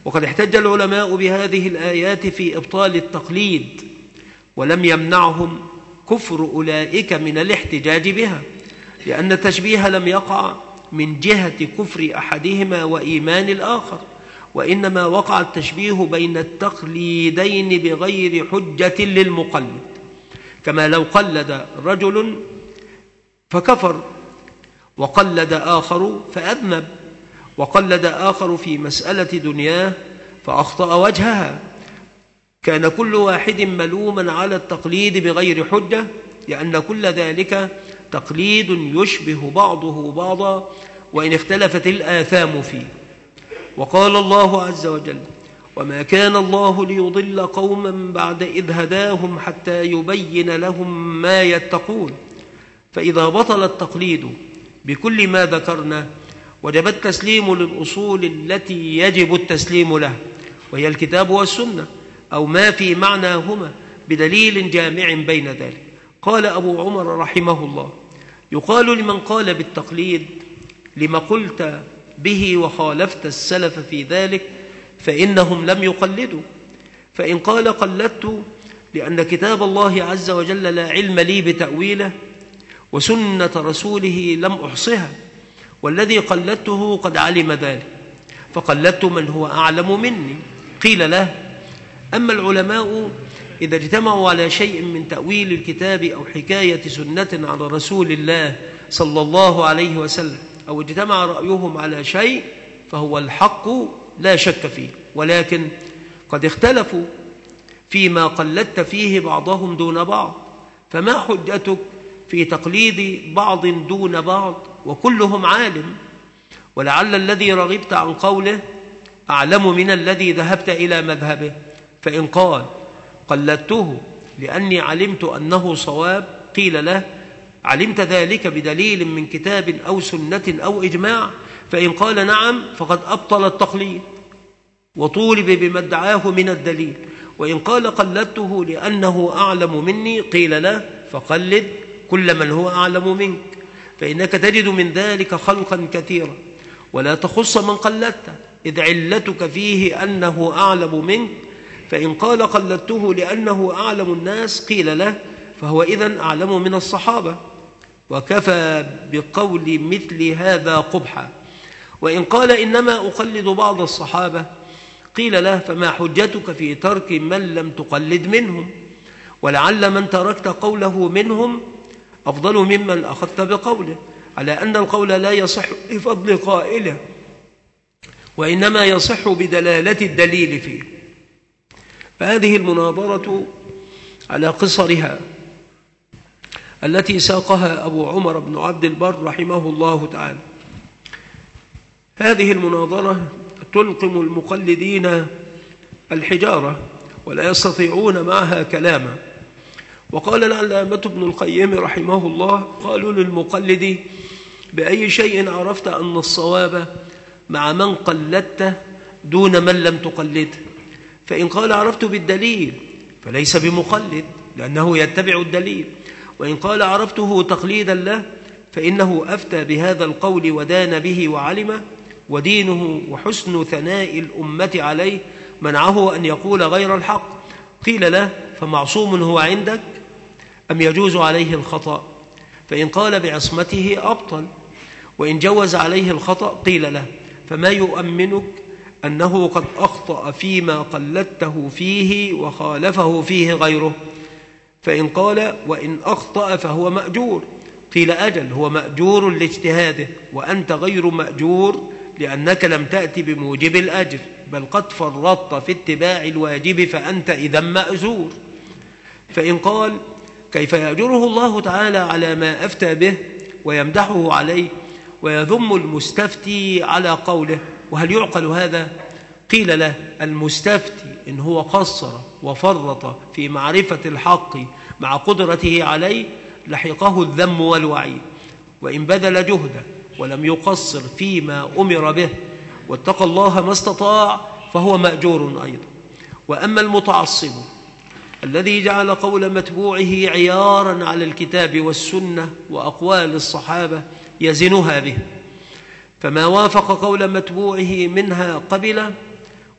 Speaker 1: وقد احتج العلماء بهذه الآيات في إبطال التقليد، ولم يمنعهم كفر أولئك من الاحتجاج بها، لأن التشبيه لم يقع من جهة كفر أحدهما وإيمان الآخر، وإنما وقع التشبيه بين التقليدين بغير حجة للمقلد، كما لو قلد رجل فكفر، وقلد آخر فأذنب، وقلد آخر في مسألة دنياه فأخطأ وجهها، كان كل واحد ملوما على التقليد بغير حجة، لأن كل ذلك تقليد يشبه بعضه بعضا وإن اختلفت الآثام فيه. وقال الله عز وجل: وما كان الله ليضل قوما بعد إذ هداهم حتى يبين لهم ما يتقون. فإذا بطل التقليد بكل ما ذكرنا وجب التسليم للأصول التي يجب التسليم له، وهي الكتاب والسنة أو ما في معناهما بدليل جامع بين ذلك. قال أبو عمر رحمه الله: يقال لمن قال بالتقليد: لما قلت به وخالفت السلف في ذلك؟ فإنهم لم يقلدوا. فإن قال: قلدت لأن كتاب الله عز وجل لا علم لي بتأويله، وسنة رسوله لم أحصها، والذي قلدته قد علم ذلك، فقلدت من هو أعلم مني. قيل له: أما العلماء إذا اجتمعوا على شيء من تأويل الكتاب أو حكاية سنة على رسول الله صلى الله عليه وسلم، أو اجتمع رأيهم على شيء فهو الحق لا شك فيه، ولكن قد اختلفوا فيما قلدت فيه بعضهم دون بعض، فما حجتك في تقليد بعض دون بعض وكلهم عالم؟ ولعل الذي رغبت عن قوله أعلم من الذي ذهبت إلى مذهبه. فإن قال: قلدته لأني علمت أنه صواب، قيل له: علمت ذلك بدليل من كتاب أو سنة أو إجماع؟ فإن قال: نعم، فقد أبطل التقليد وطولب بما ادعاه من الدليل. وإن قال: قلدته لأنه أعلم مني، قيل له: فقلد كل من هو أعلم منك، فإنك تجد من ذلك خلقا كثيرا، ولا تخص من قلدته، إذ علتك فيه أنه أعلم منك. فإن قال: قلدته لأنه أعلم الناس، قيل له: فهو إذن أعلم من الصحابة، وكفى بقول مثل هذا قبحا. وإن قال: إنما أقلد بعض الصحابة، قيل له: فما حجتك في ترك من لم تقلد منهم؟ ولعل من تركت قوله منهم أفضل ممن أخذت بقوله، على أن القول لا يصح بفضل قائله، وإنما يصح بدلالة الدليل فيه. فهذه المناظرة على قصرها التي ساقها أبو عمر بن عبد البر رحمه الله تعالى، هذه المناظرة تلقم المقلدين الحجارة ولا يستطيعون معها كلاما. وقال العلامة ابن القيم رحمه الله: قالوا للمقلد: بأي شيء عرفت أن الصواب مع من قلدته دون من لم تقلده؟ فإن قال: عرفت بالدليل، فليس بمقلد لأنه يتبع الدليل. وإن قال: عرفته تقليدا له، فإنه أفتى بهذا القول ودان به وعلمه، ودينه وحسن ثناء الأمة عليه منعه أن يقول غير الحق. قيل له: فمعصوم هو عندك أم يجوز عليه الخطأ؟ فإن قال بعصمته أبطل، وإن جوز عليه الخطأ قيل له: فما يؤمنك أنه قد أخطأ فيما قلدته فيه وخالفه فيه غيره؟ فإن قال: وإن أخطأ فهو مأجور، قيل: أجل، هو مأجور لاجتهاده، وأنت غير مأجور لأنك لم تأتي بموجب الأجر، بل قد فرطت في اتباع الواجب، فأنت إذا مأجور. فإن قال: كيف يأجره الله تعالى على ما أفتى به ويمدحه عليه ويذم المستفتي على قوله؟ وهل يعقل هذا؟ قيل له: المستفتي إن هو قصر وفرط في معرفة الحق مع قدرته عليه لحقه الذم والوعيد، وإن بذل جهده ولم يقصر فيما أمر به واتقى الله ما استطاع فهو مأجور أيضا. وأما المتعصب الذي جعل قول متبوعه عيارا على الكتاب والسنة وأقوال الصحابة يزنها به، فما وافق قول متبوعه منها قبله،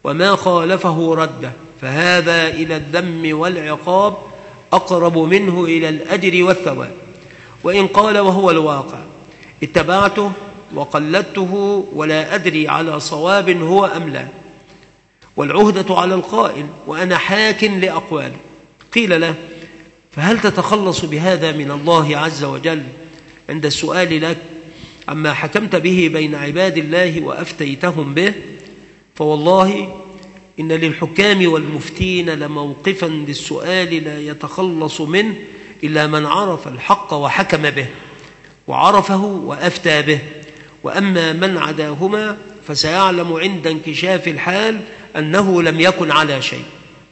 Speaker 1: وما خالفه رده، فهذا إلى الذم والعقاب أقرب منه إلى الأجر والثواب. وإن قال وهو الواقع اتبعته وقلدته ولا أدري على صواب هو أم لا، والعهدة على القائل وأنا حاك لأقواله، قيل له فهل تتخلص بهذا من الله عز وجل عند السؤال لك عما حكمت به بين عباد الله وأفتيتهم به؟ فوالله إن للحكام والمفتين لموقفا للسؤال لا يتخلص منه إلا من عرف الحق وحكم به وعرفه وأفتى به، وأما من عداهما فسيعلم عند انكشاف الحال أنه لم يكن على شيء.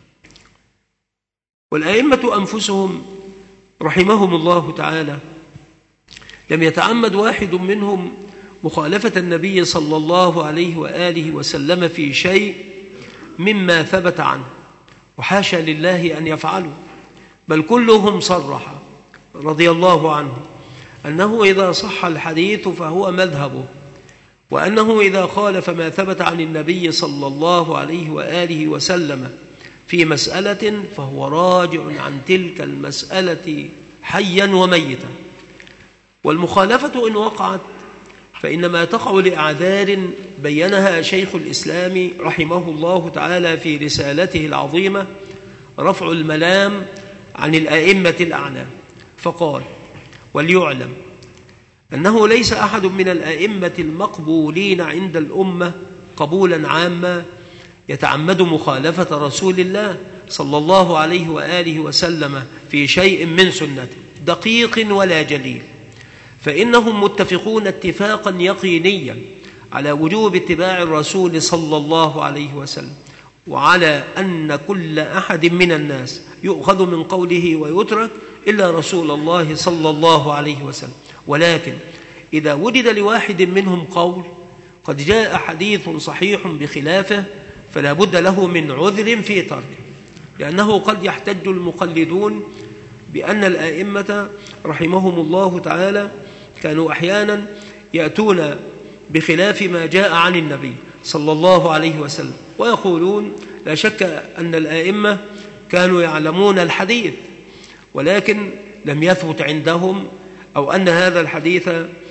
Speaker 1: والأئمة أنفسهم رحمهم الله تعالى لم يتعمد واحد منهم مخالفة النبي صلى الله عليه وآله وسلم في شيء مما ثبت عنه، وحاشا لله أن يفعلوا، بل كلهم صرح رضي الله عنه أنه إذا صح الحديث فهو مذهبه، وأنه إذا خالف ما ثبت عن النبي صلى الله عليه وآله وسلم في مسألة فهو راجع عن تلك المسألة حيا وميتا. والمخالفة إن وقعت فإنما تقع لأعذار بينها شيخ الإسلام رحمه الله تعالى في رسالته العظيمة رفع الملام عن الأئمة الأعلام، فقال: وليعلم أنه ليس أحد من الأئمة المقبولين عند الأمة قبولا عاما يتعمد مخالفة رسول الله صلى الله عليه وآله وسلم في شيء من سنته دقيق ولا جليل، فإنهم متفقون اتفاقا يقينيا على وجوب اتباع الرسول صلى الله عليه وسلم، وعلى أن كل أحد من الناس يؤخذ من قوله ويترك إلا رسول الله صلى الله عليه وسلم. ولكن إذا وجد لواحد منهم قول قد جاء حديث صحيح بخلافه فلا بد له من عذر في تركه، لأنه قد يحتج المقلدون بأن الآئمة رحمهم الله تعالى كانوا أحيانا يأتون بخلاف ما جاء عن النبي صلى الله عليه وسلم، ويقولون لا شك أن الآئمة كانوا يعلمون الحديث ولكن لم يثبت عندهم، أو أن هذا الحديث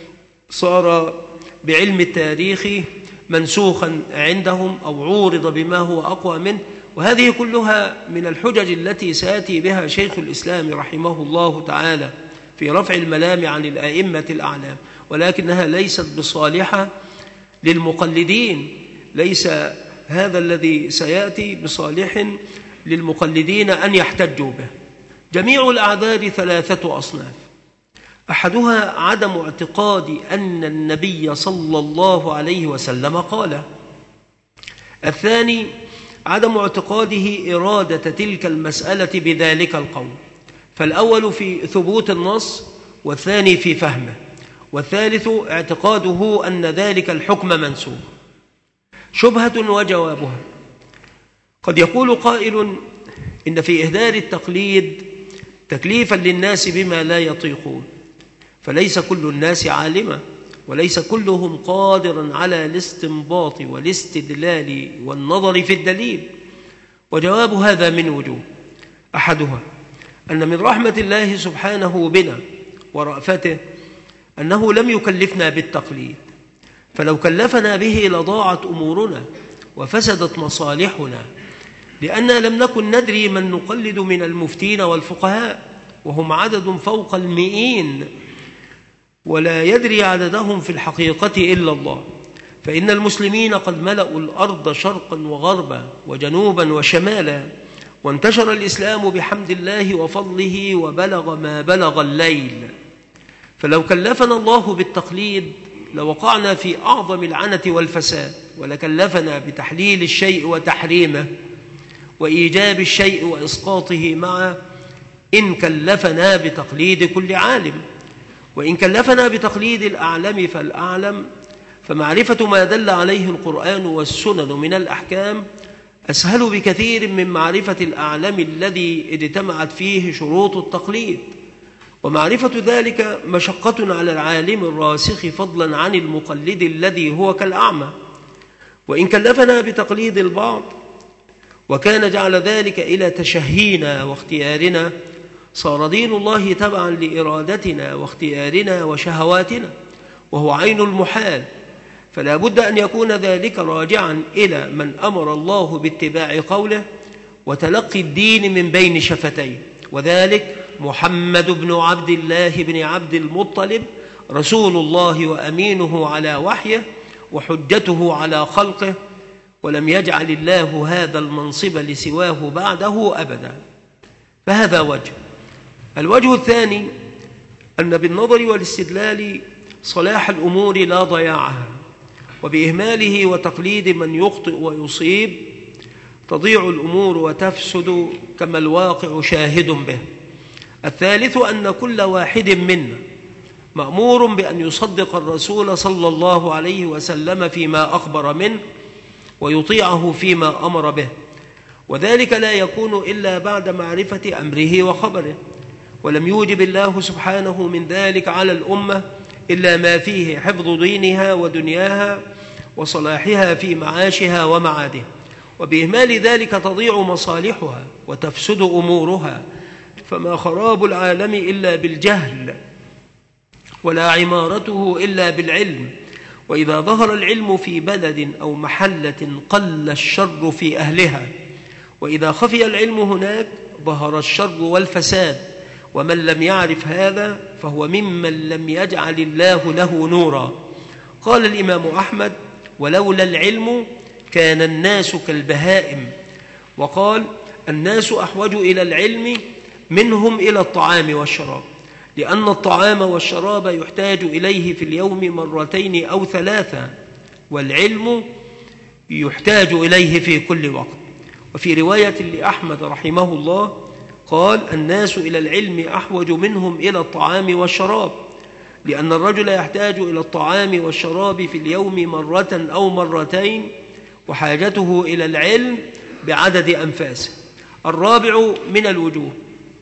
Speaker 1: صار بعلم التاريخ منسوخا عندهم أو عورض بما هو أقوى منه. وهذه كلها من الحجج التي سيأتي بها شيخ الإسلام رحمه الله تعالى في رفع الملام عن الأئمة الأعلام، ولكنها ليست بصالحة للمقلدين، ليس هذا الذي سيأتي بصالح للمقلدين أن يحتجوا به. جميع الأعذار ثلاثة أصناف: أحدها عدم اعتقاد أن النبي صلى الله عليه وسلم قال، الثاني عدم اعتقاده إرادة تلك المسألة بذلك القول، فالأول في ثبوت النص والثاني في فهمه، والثالث اعتقاده أن ذلك الحكم منسوخ. شبهة وجوابها: قد يقول قائل إن في إهدار التقليد تكليفا للناس بما لا يطيقون، فليس كل الناس عالما، وليس كلهم قادرا على الاستنباط والاستدلال والنظر في الدليل. وجواب هذا من وجوه: أحدها أن من رحمة الله سبحانه بنا ورأفته أنه لم يكلفنا بالتقليد، فلو كلفنا به لضاعت أمورنا وفسدت مصالحنا، لأننا لم نكن ندري من نقلد من المفتين والفقهاء، وهم عدد فوق 100 ولا يدري عددهم في الحقيقة إلا الله، فإن المسلمين قد ملأوا الأرض شرقا وغربا وجنوبا وشمالا، وانتشر الإسلام بحمد الله وفضله وبلغ ما بلغ الليل. فلو كلفنا الله بالتقليد لوقعنا في أعظم العنة والفساد، ولكلفنا بتحليل الشيء وتحريمه وإيجاب الشيء وإسقاطه معه، إن كلفنا بتقليد كل عالم. وإن كلفنا بتقليد الأعلم فالأعلم، فمعرفة ما دل عليه القرآن والسنن من الأحكام أسهل بكثير من معرفة الأعلم الذي اجتمعت فيه شروط التقليد، ومعرفة ذلك مشقة على العالم الراسخ فضلا عن المقلد الذي هو كالأعمى. وإن كلفنا بتقليد البعض وكان جعل ذلك إلى تشهينا واختيارنا، صار دين الله تبعا لإرادتنا واختيارنا وشهواتنا، وهو عين المحال، فلا بد أن يكون ذلك راجعا إلى من أمر الله باتباع قوله وتلقي الدين من بين شفتيه، وذلك محمد بن عبد الله بن عبد المطلب، رسول الله وأمينه على وحيه وحجته على خلقه، ولم يجعل الله هذا المنصب لسواه بعده أبدا. فهذا وجه. الوجه الثاني أن بالنظر والاستدلال صلاح الأمور لا ضياعها، وبإهماله وتقليد من يخطئ ويصيب تضيع الأمور وتفسد كما الواقع شاهد به. الثالث أن كل واحد منا مأمور بأن يصدق الرسول صلى الله عليه وسلم فيما أخبر منه ويطيعه فيما أمر به، وذلك لا يكون إلا بعد معرفة أمره وخبره، ولم يوجب الله سبحانه من ذلك على الأمة إلا ما فيه حفظ دينها ودنياها وصلاحها في معاشها ومعادها، وبإهمال ذلك تضيع مصالحها وتفسد أمورها، فما خراب العالم إلا بالجهل، ولا عمارته إلا بالعلم، وإذا ظهر العلم في بلد أو محلة قل الشر في أهلها، وإذا خفي العلم هناك ظهر الشر والفساد، ومن لم يعرف هذا فهو ممن لم يجعل الله له نورا. قال الإمام أحمد: ولولا العلم كان الناس كالبهائم. وقال: الناس أحوج إلى العلم منهم إلى الطعام والشراب، لأن الطعام والشراب يحتاج إليه في اليوم مرتين أو ثلاثة، والعلم يحتاج إليه في كل وقت. وفي رواية لأحمد رحمه الله قال: الناس إلى العلم أحوج منهم إلى الطعام والشراب، لأن الرجل يحتاج إلى الطعام والشراب في اليوم مرة أو مرتين، وحاجته إلى العلم بعدد أنفاسه. الرابع من الوجوه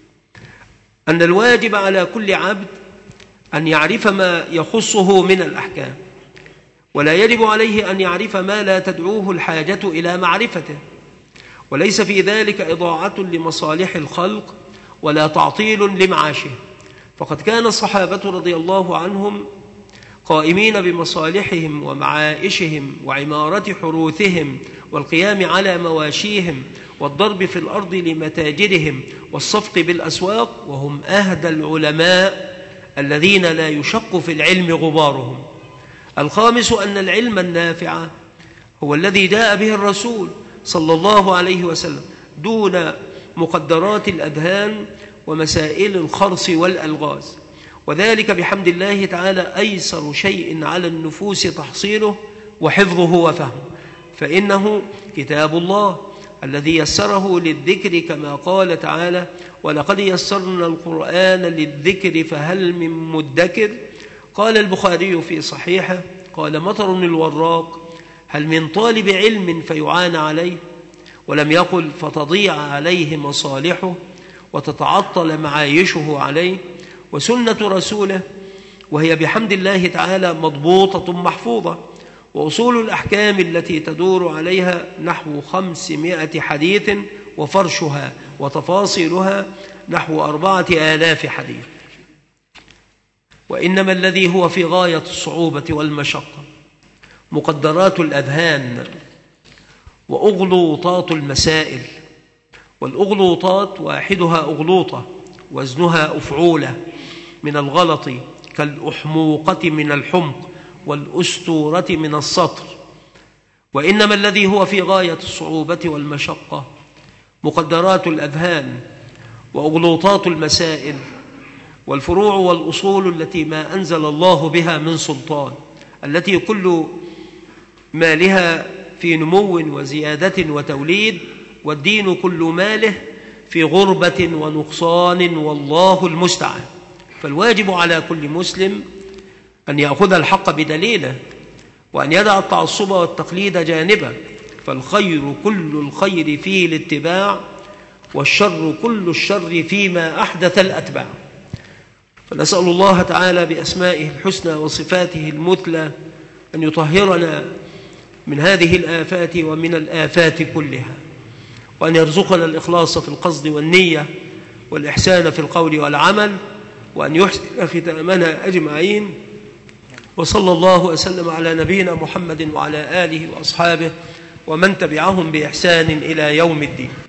Speaker 1: أن الواجب على كل عبد أن يعرف ما يخصه من الأحكام، ولا يجب عليه أن يعرف ما لا تدعوه الحاجة إلى معرفته، وليس في ذلك إضاعة لمصالح الخلق ولا تعطيل لمعاشه، فقد كان الصحابة رضي الله عنهم قائمين بمصالحهم ومعائشهم وعمارة حروثهم والقيام على مواشيهم والضرب في الأرض لمتاجرهم والصفق بالأسواق، وهم أهدى العلماء الذين لا يشق في العلم غبارهم. الخامس أن العلم النافع هو الذي جاء به الرسول صلى الله عليه وسلم دون مقدرات الأذهان ومسائل الخرص والألغاز، وذلك بحمد الله تعالى أيسر شيء على النفوس تحصيله وحفظه وفهمه، فإنه كتاب الله الذي يسره للذكر، كما قال تعالى: ولقد يسرنا القرآن للذكر فهل من مدكر. قال البخاري في صحيحه: قال مطر الوراق: هل من طالب علم فيعان عليه؟ ولم يقل فتضيع عليه مصالحه وتتعطل معايشه عليه. وسنة رسوله وهي بحمد الله تعالى مضبوطة محفوظة، وأصول الأحكام التي تدور عليها نحو 500 حديث، وفرشها وتفاصيلها نحو 4000 حديث. وإنما الذي هو في غاية الصعوبة والمشقة مقدرات الأذهان وأغلوطات المسائل، والأغلوطات واحدها أغلوطة وزنها أفعولة من الغلط، كالأحموقة من الحمق والأستورة من السطر. وإنما الذي هو في غاية الصعوبة والمشقة مقدرات الأذهان وأغلوطات المسائل والفروع والأصول التي ما أنزل الله بها من سلطان، التي كل ما لها في نمو وزيادة وتوليد، والدين كل ماله في غربة ونقصان، والله المستعان. فالواجب على كل مسلم أن يأخذ الحق بدليله، وأن يدع التعصب والتقليد جانبا، فالخير كل الخير فيه الاتباع، والشر كل الشر فيما أحدث الأتباع. فنسأل الله تعالى بأسمائه الحسنى وصفاته المثلى أن يطهرنا من هذه الآفات ومن الآفات كلها، وأن يرزقنا الإخلاص في القصد والنية والإحسان في القول والعمل، وأن يحسن ختامنا أجمعين. وصلى الله وسلم على نبينا محمد وعلى آله وأصحابه ومن تبعهم بإحسان إلى يوم الدين.